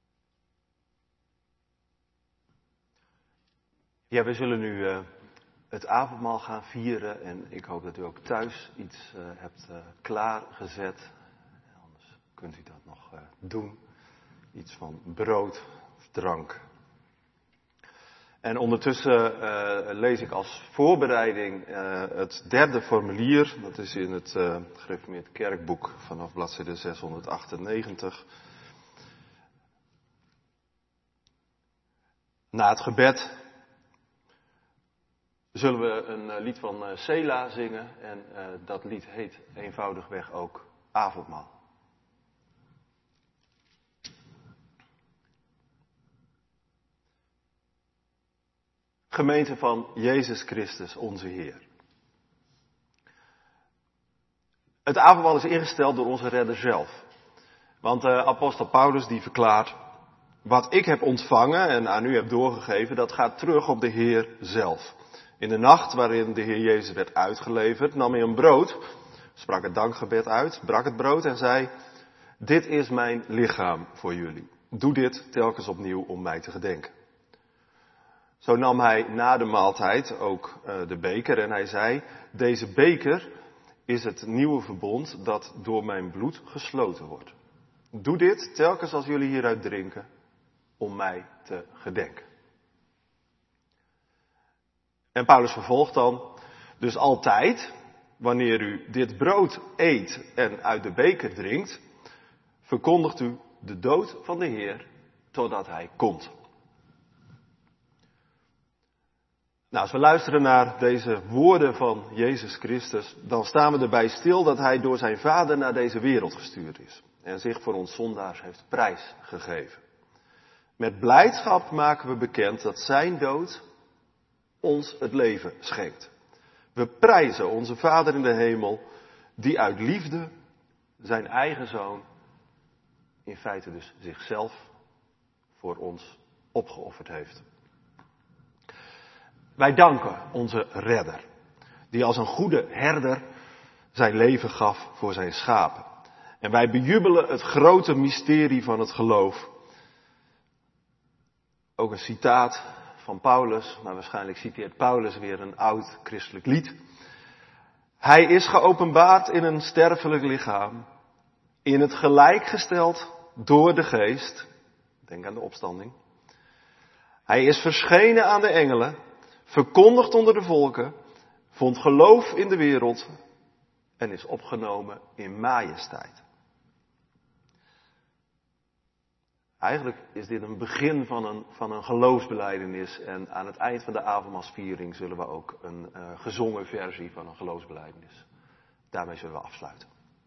Ja, we zullen nu het avondmaal gaan vieren. En ik hoop dat u ook thuis iets hebt klaargezet. Anders kunt u dat nog doen. Iets van brood of drank. En ondertussen lees ik als voorbereiding het derde formulier. Dat is in het gereformeerd kerkboek vanaf bladzijde 698. Na het gebed zullen we een lied van Sela zingen. En dat lied heet eenvoudigweg ook Avondmaal. Gemeente van Jezus Christus, onze Heer. Het avondmaal is ingesteld door onze redder zelf. Want apostel Paulus die verklaart, wat ik heb ontvangen en aan u heb doorgegeven, dat gaat terug op de Heer zelf. In de nacht waarin de Heer Jezus werd uitgeleverd, nam hij een brood, sprak het dankgebed uit, brak het brood en zei, dit is mijn lichaam voor jullie. Doe dit telkens opnieuw om mij te gedenken. Zo nam hij na de maaltijd ook de beker en hij zei, deze beker is het nieuwe verbond dat door mijn bloed gesloten wordt. Doe dit telkens als jullie hieruit drinken om mij te gedenken. En Paulus vervolgt dan, dus altijd, wanneer u dit brood eet en uit de beker drinkt, verkondigt u de dood van de Heer totdat hij komt. Nou, als we luisteren naar deze woorden van Jezus Christus, dan staan we erbij stil dat hij door zijn Vader naar deze wereld gestuurd is. En zich voor ons zondaars heeft prijsgegeven. Met blijdschap maken we bekend dat zijn dood ons het leven schenkt. We prijzen onze Vader in de hemel, die uit liefde zijn eigen zoon, in feite dus zichzelf, voor ons opgeofferd heeft. Wij danken onze redder, die als een goede herder zijn leven gaf voor zijn schapen. En wij bejubelen het grote mysterie van het geloof. Ook een citaat van Paulus, maar waarschijnlijk citeert Paulus weer een oud christelijk lied. Hij is geopenbaard in een sterfelijk lichaam, in het gelijk gesteld door de geest. Denk aan de opstanding. Hij is verschenen aan de engelen, verkondigd onder de volken, vond geloof in de wereld en is opgenomen in majesteit. Eigenlijk is dit een begin van een geloofsbelijdenis en aan het eind van de avondmaalsviering zullen we ook een gezongen versie van een geloofsbelijdenis. Daarmee zullen we afsluiten.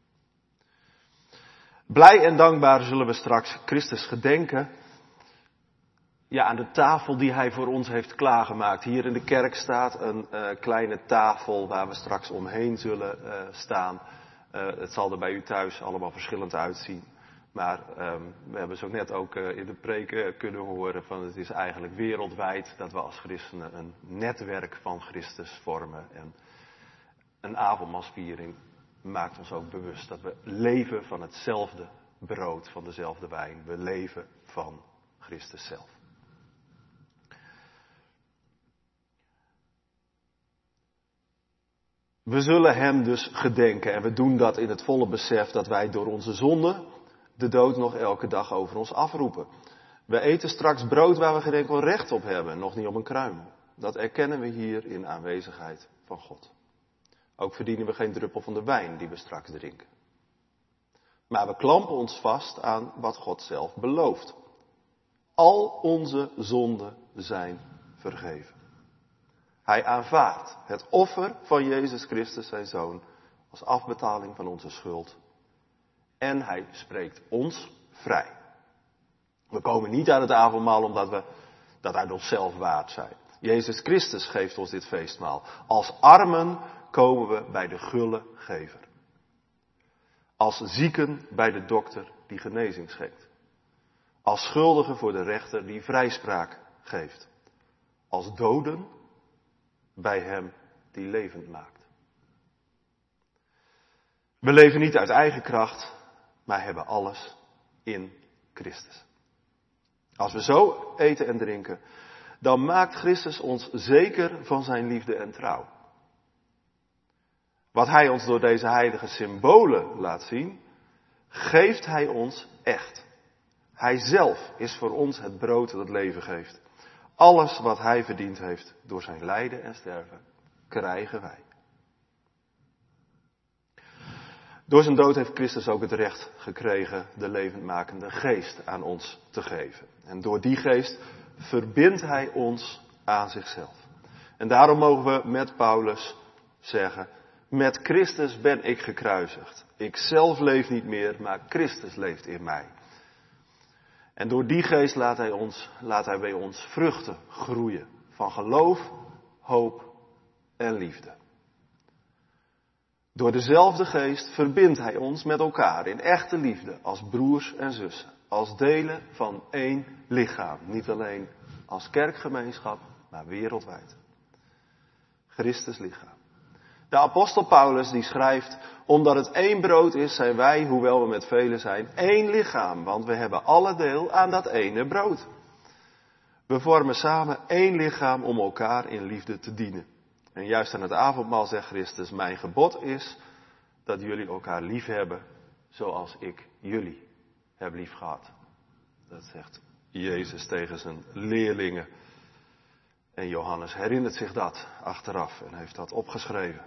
Blij en dankbaar zullen we straks Christus gedenken. Ja, aan de tafel die hij voor ons heeft klaargemaakt. Hier in de kerk staat een kleine tafel waar we straks omheen zullen staan. Het zal er bij u thuis allemaal verschillend uitzien. Maar we hebben zo net ook in de preken kunnen horen van het is eigenlijk wereldwijd dat we als christenen een netwerk van Christus vormen. En een avondmaalsviering maakt ons ook bewust dat we leven van hetzelfde brood, van dezelfde wijn. We leven van Christus zelf. We zullen hem dus gedenken en we doen dat in het volle besef dat wij door onze zonde de dood nog elke dag over ons afroepen. We eten straks brood waar we geen enkel recht op hebben, nog niet op een kruimel. Dat erkennen we hier in aanwezigheid van God. Ook verdienen we geen druppel van de wijn die we straks drinken. Maar we klampen ons vast aan wat God zelf belooft. Al onze zonden zijn vergeven. Hij aanvaardt het offer van Jezus Christus, zijn Zoon, als afbetaling van onze schuld. En hij spreekt ons vrij. We komen niet aan het avondmaal omdat we dat uit onszelf waard zijn. Jezus Christus geeft ons dit feestmaal. Als armen komen we bij de gulle gever. Als zieken bij de dokter die genezing schenkt. Als schuldigen voor de rechter die vrijspraak geeft. Als doden bij hem die levend maakt. We leven niet uit eigen kracht, maar hebben alles in Christus. Als we zo eten en drinken, dan maakt Christus ons zeker van zijn liefde en trouw. Wat hij ons door deze heilige symbolen laat zien, geeft hij ons echt. Hij zelf is voor ons het brood dat leven geeft. Alles wat hij verdiend heeft door zijn lijden en sterven, krijgen wij. Door zijn dood heeft Christus ook het recht gekregen de levendmakende geest aan ons te geven. En door die geest verbindt hij ons aan zichzelf. En daarom mogen we met Paulus zeggen, met Christus ben ik gekruisigd. Ik zelf leef niet meer, maar Christus leeft in mij. En door die geest laat hij bij ons vruchten groeien. Van geloof, hoop en liefde. Door dezelfde geest verbindt hij ons met elkaar in echte liefde als broers en zussen. Als delen van één lichaam. Niet alleen als kerkgemeenschap, maar wereldwijd. Christus lichaam. De apostel Paulus die schrijft, omdat het één brood is, zijn wij, hoewel we met velen zijn, één lichaam. Want we hebben alle deel aan dat ene brood. We vormen samen één lichaam om elkaar in liefde te dienen. En juist aan het avondmaal zegt Christus, mijn gebod is dat jullie elkaar lief hebben zoals ik jullie heb lief gehad. Dat zegt Jezus tegen zijn leerlingen. En Johannes herinnert zich dat achteraf en heeft dat opgeschreven.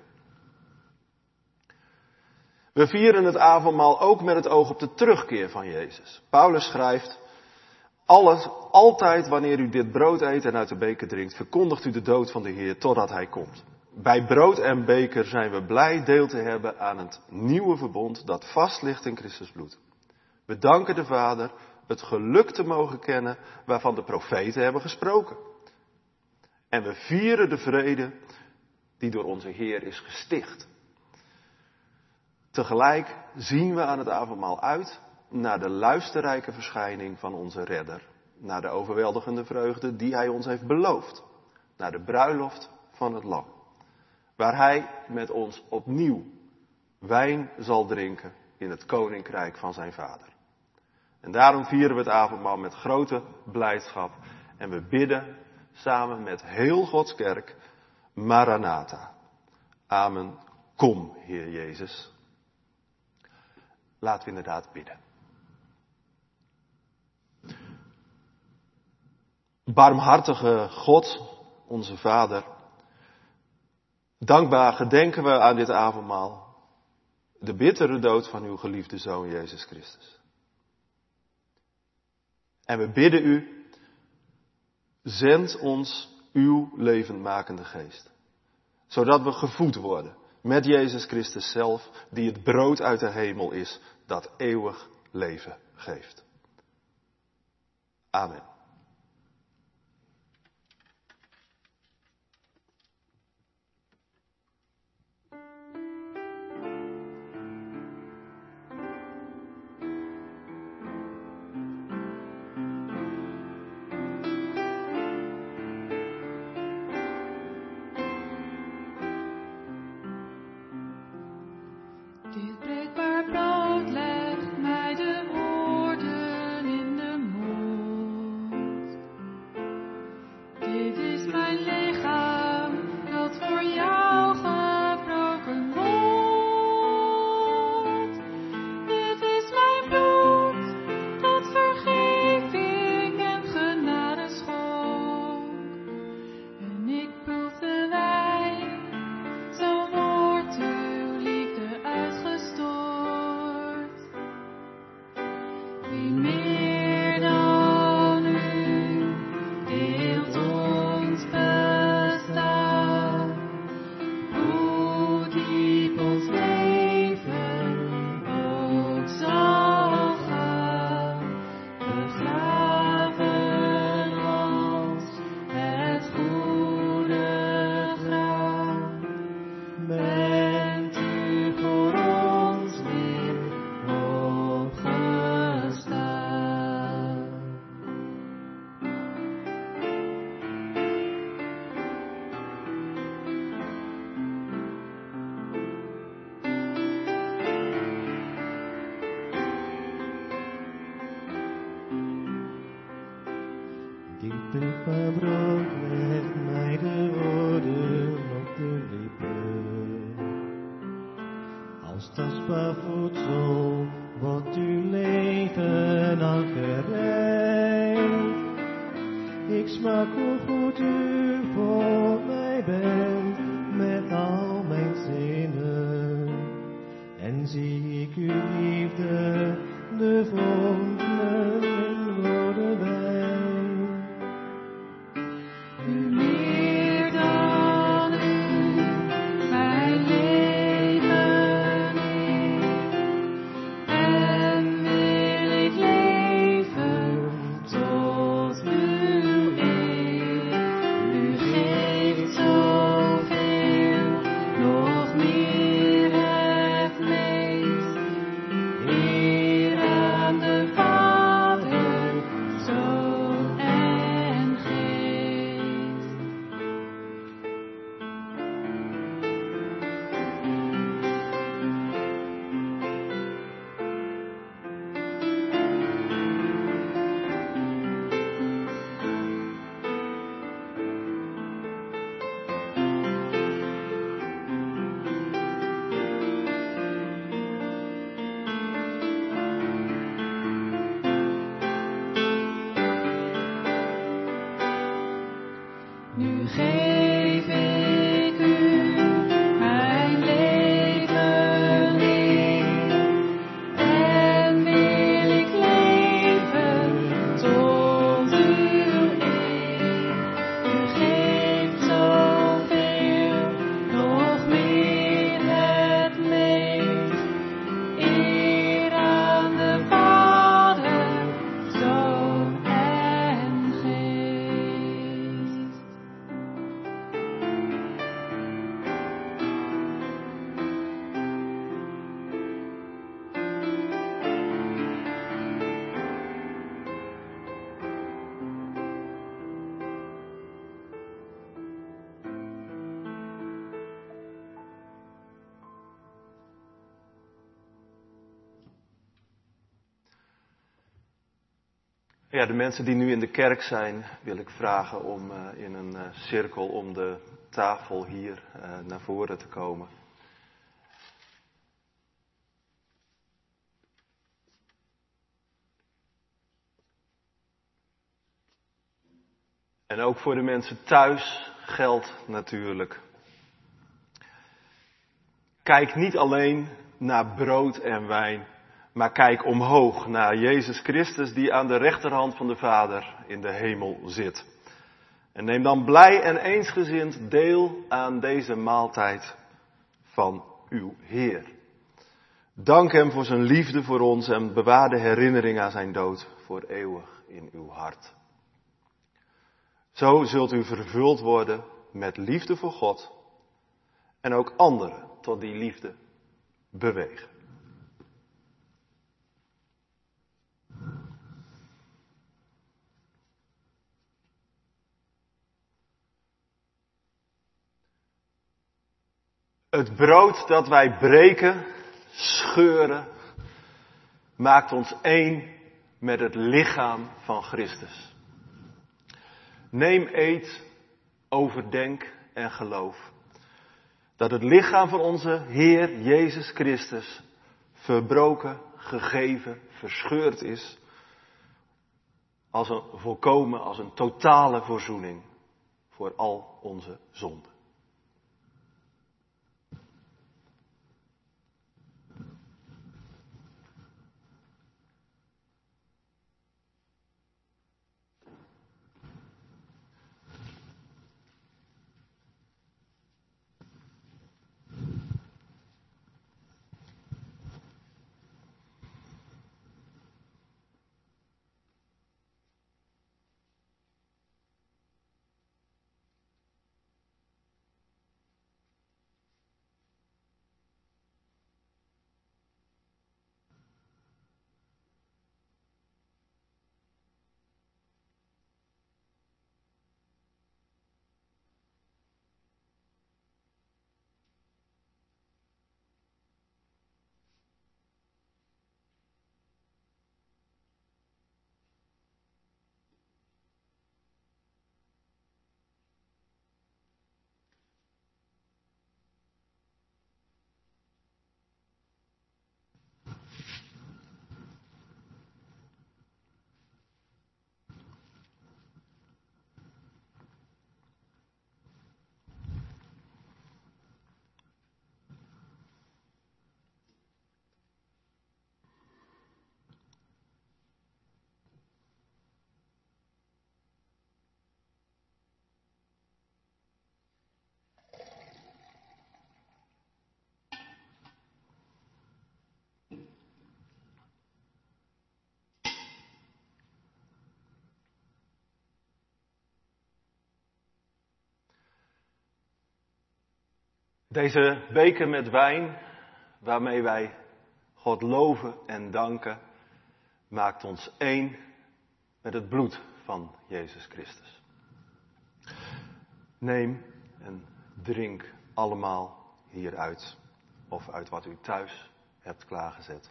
We vieren het avondmaal ook met het oog op de terugkeer van Jezus. Paulus schrijft, altijd wanneer u dit brood eet en uit de beker drinkt, verkondigt u de dood van de Heer totdat hij komt. Bij brood en beker zijn we blij deel te hebben aan het nieuwe verbond dat vast ligt in Christus bloed. We danken de Vader het geluk te mogen kennen waarvan de profeten hebben gesproken. En we vieren de vrede die door onze Heer is gesticht. Tegelijk zien we aan het avondmaal uit naar de luisterrijke verschijning van onze redder. Naar de overweldigende vreugde die hij ons heeft beloofd. Naar de bruiloft van het lam. Waar hij met ons opnieuw wijn zal drinken in het koninkrijk van zijn vader. En daarom vieren we het avondmaal met grote blijdschap. En we bidden samen met heel Gods kerk, Maranatha. Amen. Kom, Heer Jezus. Laten we inderdaad bidden. Barmhartige God, onze Vader. Dankbaar gedenken we aan dit avondmaal de bittere dood van uw geliefde Zoon Jezus Christus. En we bidden u, zend ons uw levendmakende geest. Zodat we gevoed worden met Jezus Christus zelf, die het brood uit de hemel is, dat eeuwig leven geeft. Amen. Dit breekbaar brood legt mij de woorden in de mond. Dit is mijn lichaam dat voor jou gebroken wordt. Dit is mijn bloed dat vergeving en genade schonk. En ik proef de wijn, zo wordt uw liefde uitgestort. Wie meer dan u deelt ons bestaan, hoe diep ons leven ook zal gaan, begraven als het goede graan. Bent u voor ons weer opgestaan. Drinkbaar brood legt mij de woorden op de lippen. Als tastbaar voedsel wordt uw leven al gereid. Ik smaak hoe goed u voor mij bent met al mijn zinnen. En zie ik uw liefde, de vonkelen in rode wijn. U meer dan u, mijn leven is. En wil ik leven tot uw eer. U geeft zoveel, nog meer het meest. Eer aan de Vader, Zoon en Geest. Nu geef ik u mijn leven weer. En wil ik leven tot uw eer. U geeft zoveel, nog meer het meest. Eer aan de Vader, Zoon en Geest. Ja, de mensen die nu in de kerk zijn, wil ik vragen om in een cirkel om de tafel hier naar voren te komen. En ook voor de mensen thuis geldt natuurlijk. Kijk niet alleen naar brood en wijn, maar kijk omhoog naar Jezus Christus die aan de rechterhand van de Vader in de hemel zit. En neem dan blij en eensgezind deel aan deze maaltijd van uw Heer. Dank hem voor zijn liefde voor ons en bewaar de herinnering aan zijn dood voor eeuwig in uw hart. Zo zult u vervuld worden met liefde voor God en ook anderen tot die liefde bewegen. Het brood dat wij breken, scheuren, maakt ons één met het lichaam van Christus. Neem, eet, overdenk en geloof dat het lichaam van onze Heer Jezus Christus verbroken, gegeven, verscheurd is als een totale verzoening voor al onze zonden. Deze beker met wijn, waarmee wij God loven en danken, maakt ons één met het bloed van Jezus Christus. Neem en drink allemaal hieruit, of uit wat u thuis hebt klaargezet.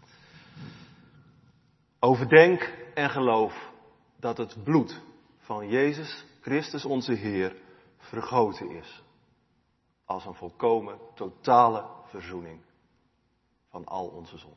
Overdenk en geloof dat het bloed van Jezus Christus onze Heer vergoten is. Als een volkomen, totale verzoening van al onze zonden.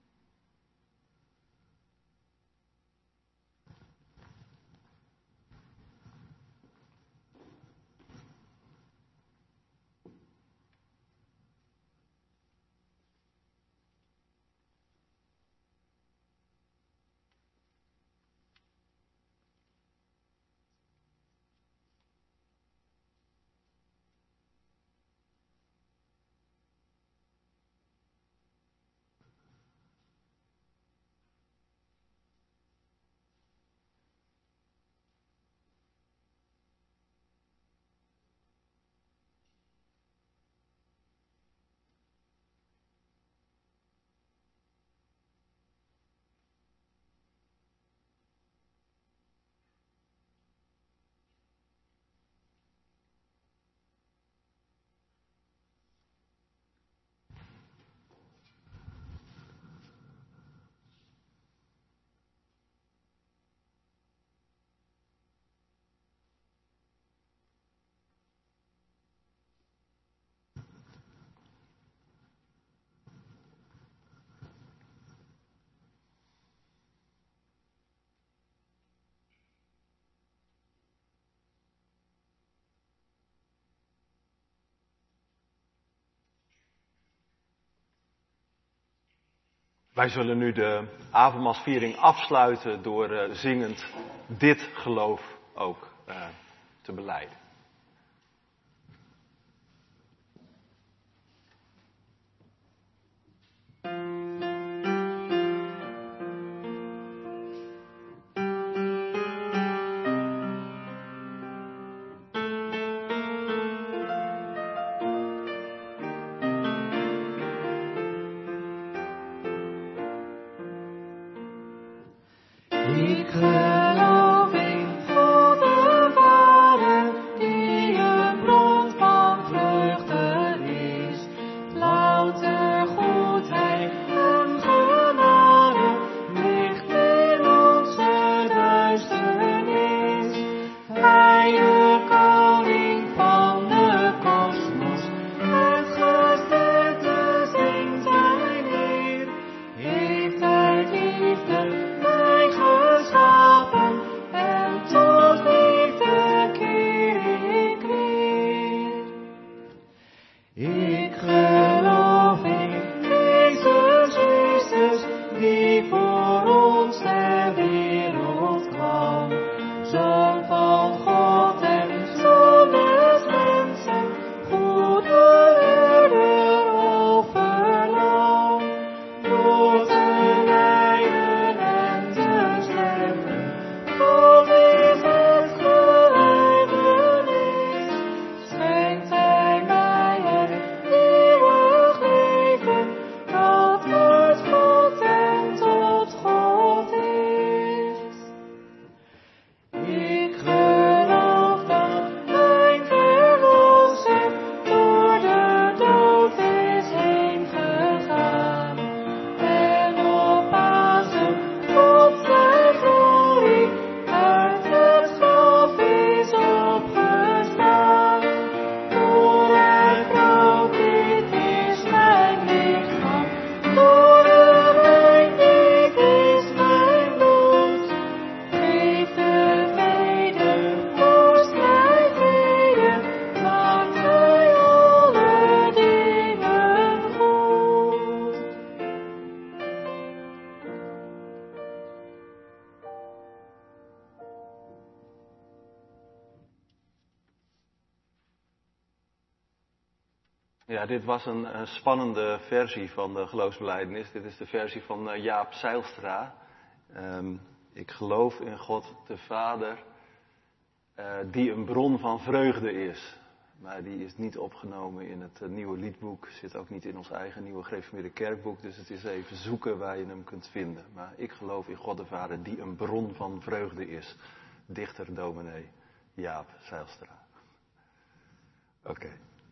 Wij zullen nu de avondmaalsviering afsluiten door zingend dit geloof ook te belijden. Ik geloof in God de Vader, die een bron van vruchten is. Louter goedheid en genade ligt in onze duisternis. Hij de koning van de kosmos, het gesternte zingt zijn Heer. Heeft uit liefde geschapen en tot liefde keer ik weer. Ik geloof in Jezus Christus, die voor ons ter wereld kwam. Zoon van God en Zoon des mensen, goede herder overlam. Door te lijden en te sterven, God is het gelijkenis. Schenkt Hij mij het eeuwig leven, dat uit God en tot God is. Ik geloof dat mijn verlosser door de dood is heen gegaan. En op Pasen God zijn glorie uit het graf is opgestaan. Door het brood, dit is mijn lichaam. Door de wijn, dit is mijn bloed. Geef de vrede, vorst mij vrede, maakt Hij alle dingen goed. Ja, dit was een spannende versie van de geloofsbelijdenis. Dit is de versie van Jaap Zijlstra. Ik geloof in God de Vader, die een bron van vreugde is. maar die is niet opgenomen in het nieuwe liedboek. Zit ook niet in ons eigen nieuwe Gereformeerde Kerkboek. Dus het is even zoeken waar je hem kunt vinden. Maar ik geloof in God de Vader die een bron van vreugde is. Dichter dominee Jaap Zijlstra. Oké.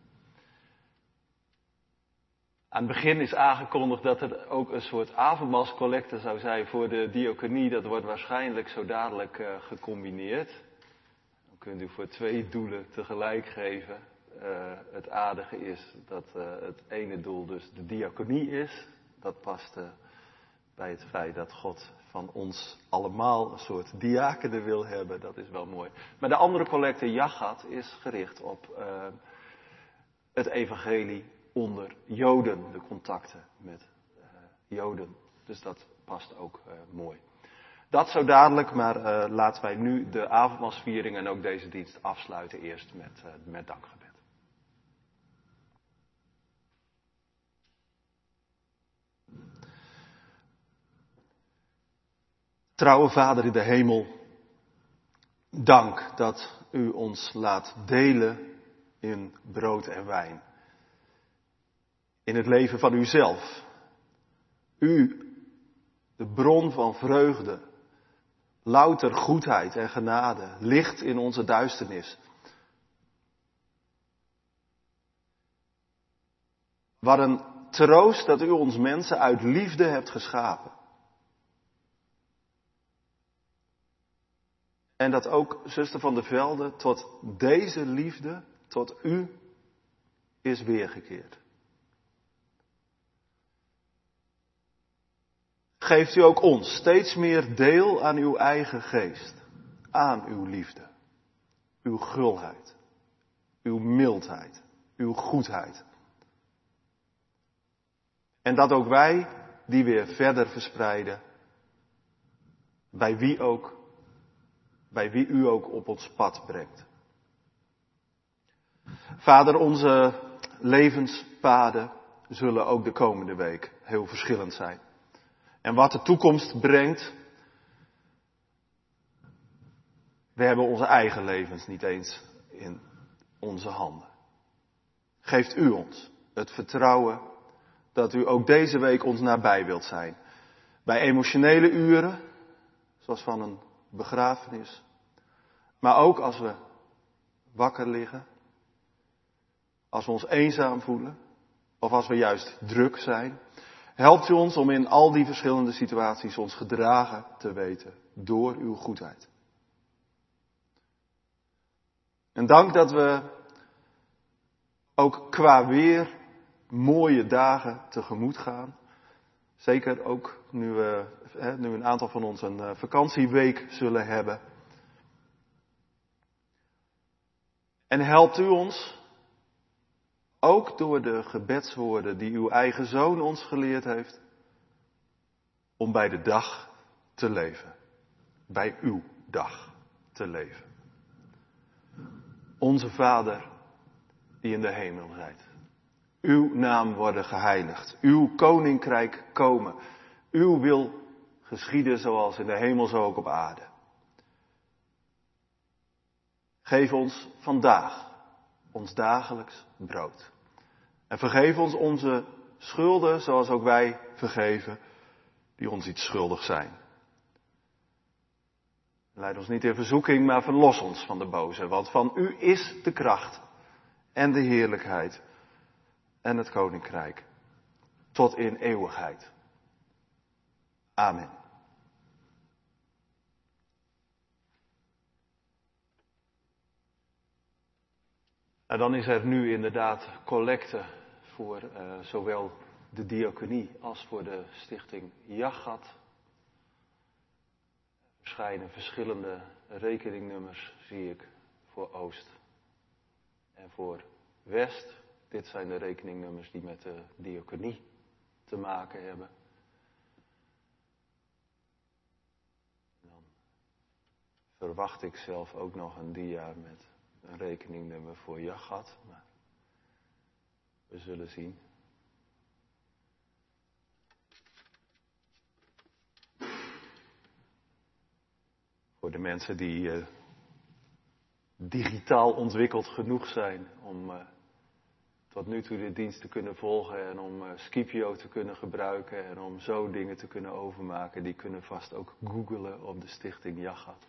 Aan het begin is aangekondigd dat er ook een soort avondmaalscollecte zou zijn voor de diaconie. Dat wordt waarschijnlijk zo dadelijk gecombineerd. Dan kunt u voor 2 doelen tegelijk geven. Het aardige is dat het ene doel dus de diaconie is. Dat past bij het feit dat God van ons allemaal een soort diakenen wil hebben. Dat is wel mooi. Maar de andere collecte, Jaggat, is gericht op het evangelie onder Joden. De contacten met Joden. Dus dat past ook mooi. Dat zo dadelijk, maar laten wij nu de avondmaalsviering en ook deze dienst afsluiten eerst met dankgebed. Trouwe Vader in de hemel, dank dat u ons laat delen in brood en wijn. In het leven van uzelf. U, de bron van vreugde, louter goedheid en genade, licht in onze duisternis. Wat een troost dat u ons mensen uit liefde hebt geschapen. En dat ook zuster Van der Velde tot deze liefde, tot u, is weergekeerd. Geeft u ook ons steeds meer deel aan uw eigen geest, aan uw liefde, uw gulheid, uw mildheid, uw goedheid. En dat ook wij die weer verder verspreiden, bij wie u ook op ons pad brengt. Vader, onze levenspaden zullen ook de komende week heel verschillend zijn. En wat de toekomst brengt, we hebben onze eigen levens niet eens in onze handen. Geeft u ons het vertrouwen dat u ook deze week ons nabij wilt zijn. Bij emotionele uren, zoals van een begrafenis. Maar ook als we wakker liggen. Als we ons eenzaam voelen. Of als we juist druk zijn. Helpt u ons om in al die verschillende situaties ons gedragen te weten door uw goedheid. En dank dat we ook qua weer mooie dagen tegemoet gaan. Zeker ook nu een aantal van ons een vakantieweek zullen hebben. En helpt u ons ook door de gebedswoorden die uw eigen Zoon ons geleerd heeft, om bij de dag te leven. Bij uw dag te leven. Onze Vader die in de hemel zijt. Uw naam worden geheiligd. Uw koninkrijk komen. Uw wil geschieden zoals in de hemel zo ook op aarde. Geef ons vandaag ons dagelijks brood. En vergeef ons onze schulden zoals ook wij vergeven die ons iets schuldig zijn. Leid ons niet in verzoeking, maar verlos ons van de boze. Want van u is de kracht en de heerlijkheid en het koninkrijk tot in eeuwigheid. Amen. En dan is er nu inderdaad collecte voor zowel de diaconie als voor de stichting Jaggat. Verschijnen verschillende rekeningnummers, zie ik, voor Oost en voor West. Dit zijn de rekeningnummers die met de diaconie te maken hebben. Dan verwacht ik zelf ook nog een dia met een rekeningnummer voor Jaggat, maar we zullen zien. Voor de mensen die digitaal ontwikkeld genoeg zijn om tot nu toe de dienst te kunnen volgen en om Scipio te kunnen gebruiken en om zo dingen te kunnen overmaken. Die kunnen vast ook googlen op de stichting Jagat.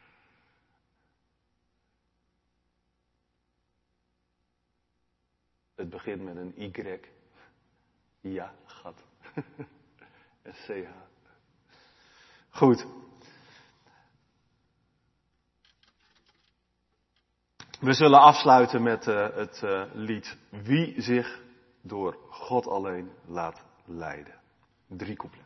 Het begint met een Y. Ja, gat. En CH. Goed. We zullen afsluiten met het lied Wie zich door God alleen laat leiden. 3 coupletten.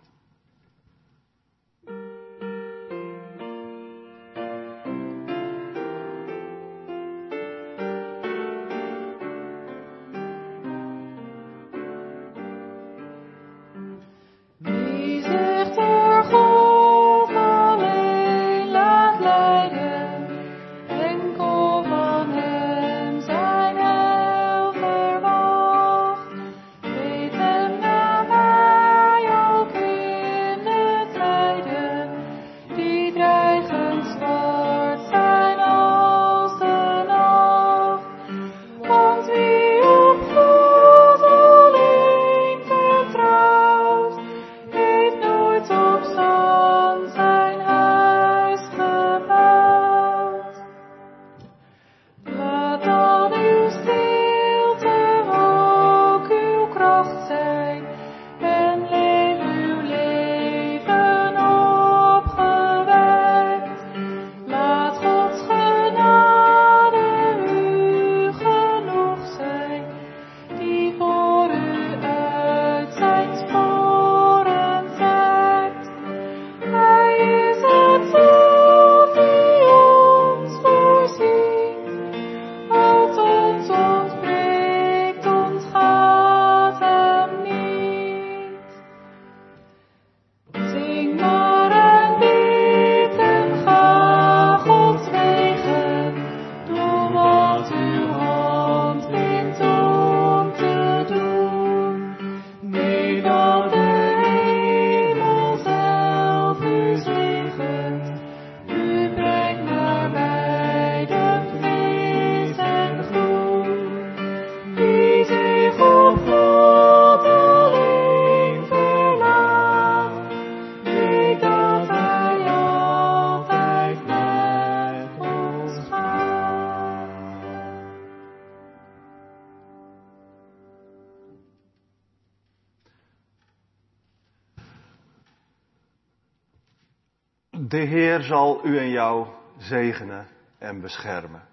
De Heer zal u en jou zegenen en beschermen.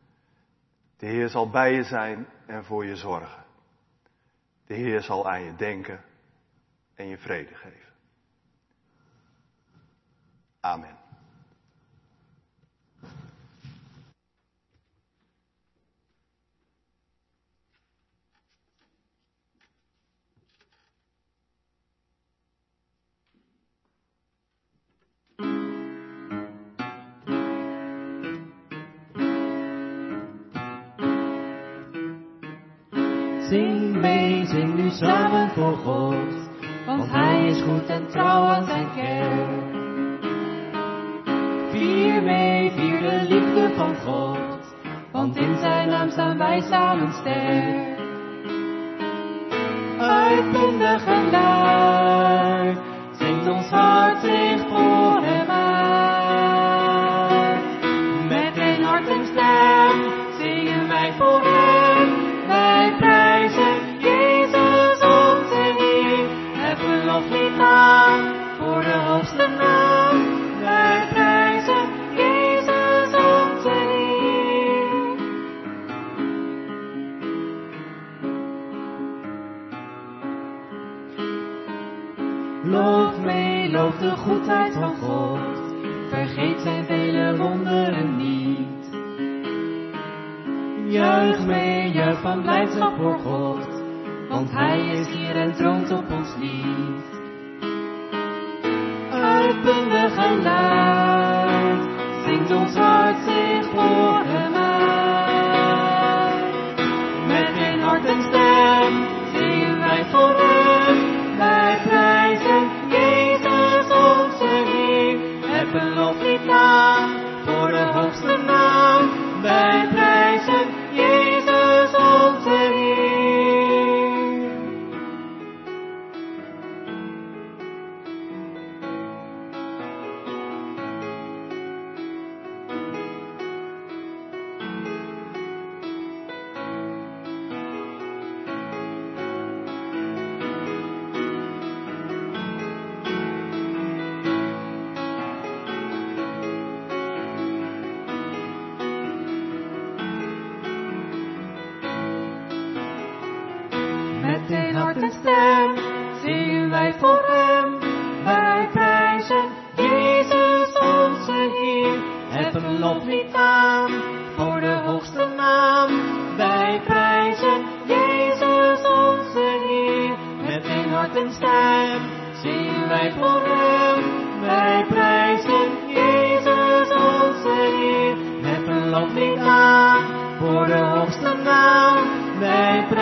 De Heer zal bij je zijn en voor je zorgen. De Heer zal aan je denken en je vrede geven. Amen. Zing mee, zing nu samen voor God, want Hij is goed en trouw aan zijn kerk. Vier mee, vier de liefde van God, want in zijn naam staan wij samen sterk. Uitbundig en luid, zingt ons hart zich voor hem uit. Met een hart en stem, zingen wij voor hem. Wij prijzen Jezus onze Heer, heffen loflied aan voor de hoogste naam. Wij prijzen Jezus onze Heer. Loof mee, loof de goedheid van God, vergeet zijn vele wonderen niet. Juich mee, juich van blijdschap voor God, want Hij is hier en troont op ons lied. Uitbundig en luid, zingt ons hart zich voor hem uit. Met een hart en stem, zingen wij voor hem. Wij prijzen Jezus onze Heer, heffen loflied aan voor de hoogste naam. Wij een loflied aan voor de hoogste naam. Wij prijzen Jezus onze Heer. Met een hart en stem zingen wij voor hem. Wij prijzen Jezus onze Heer. Met een loflied aan voor de hoogste naam. Wij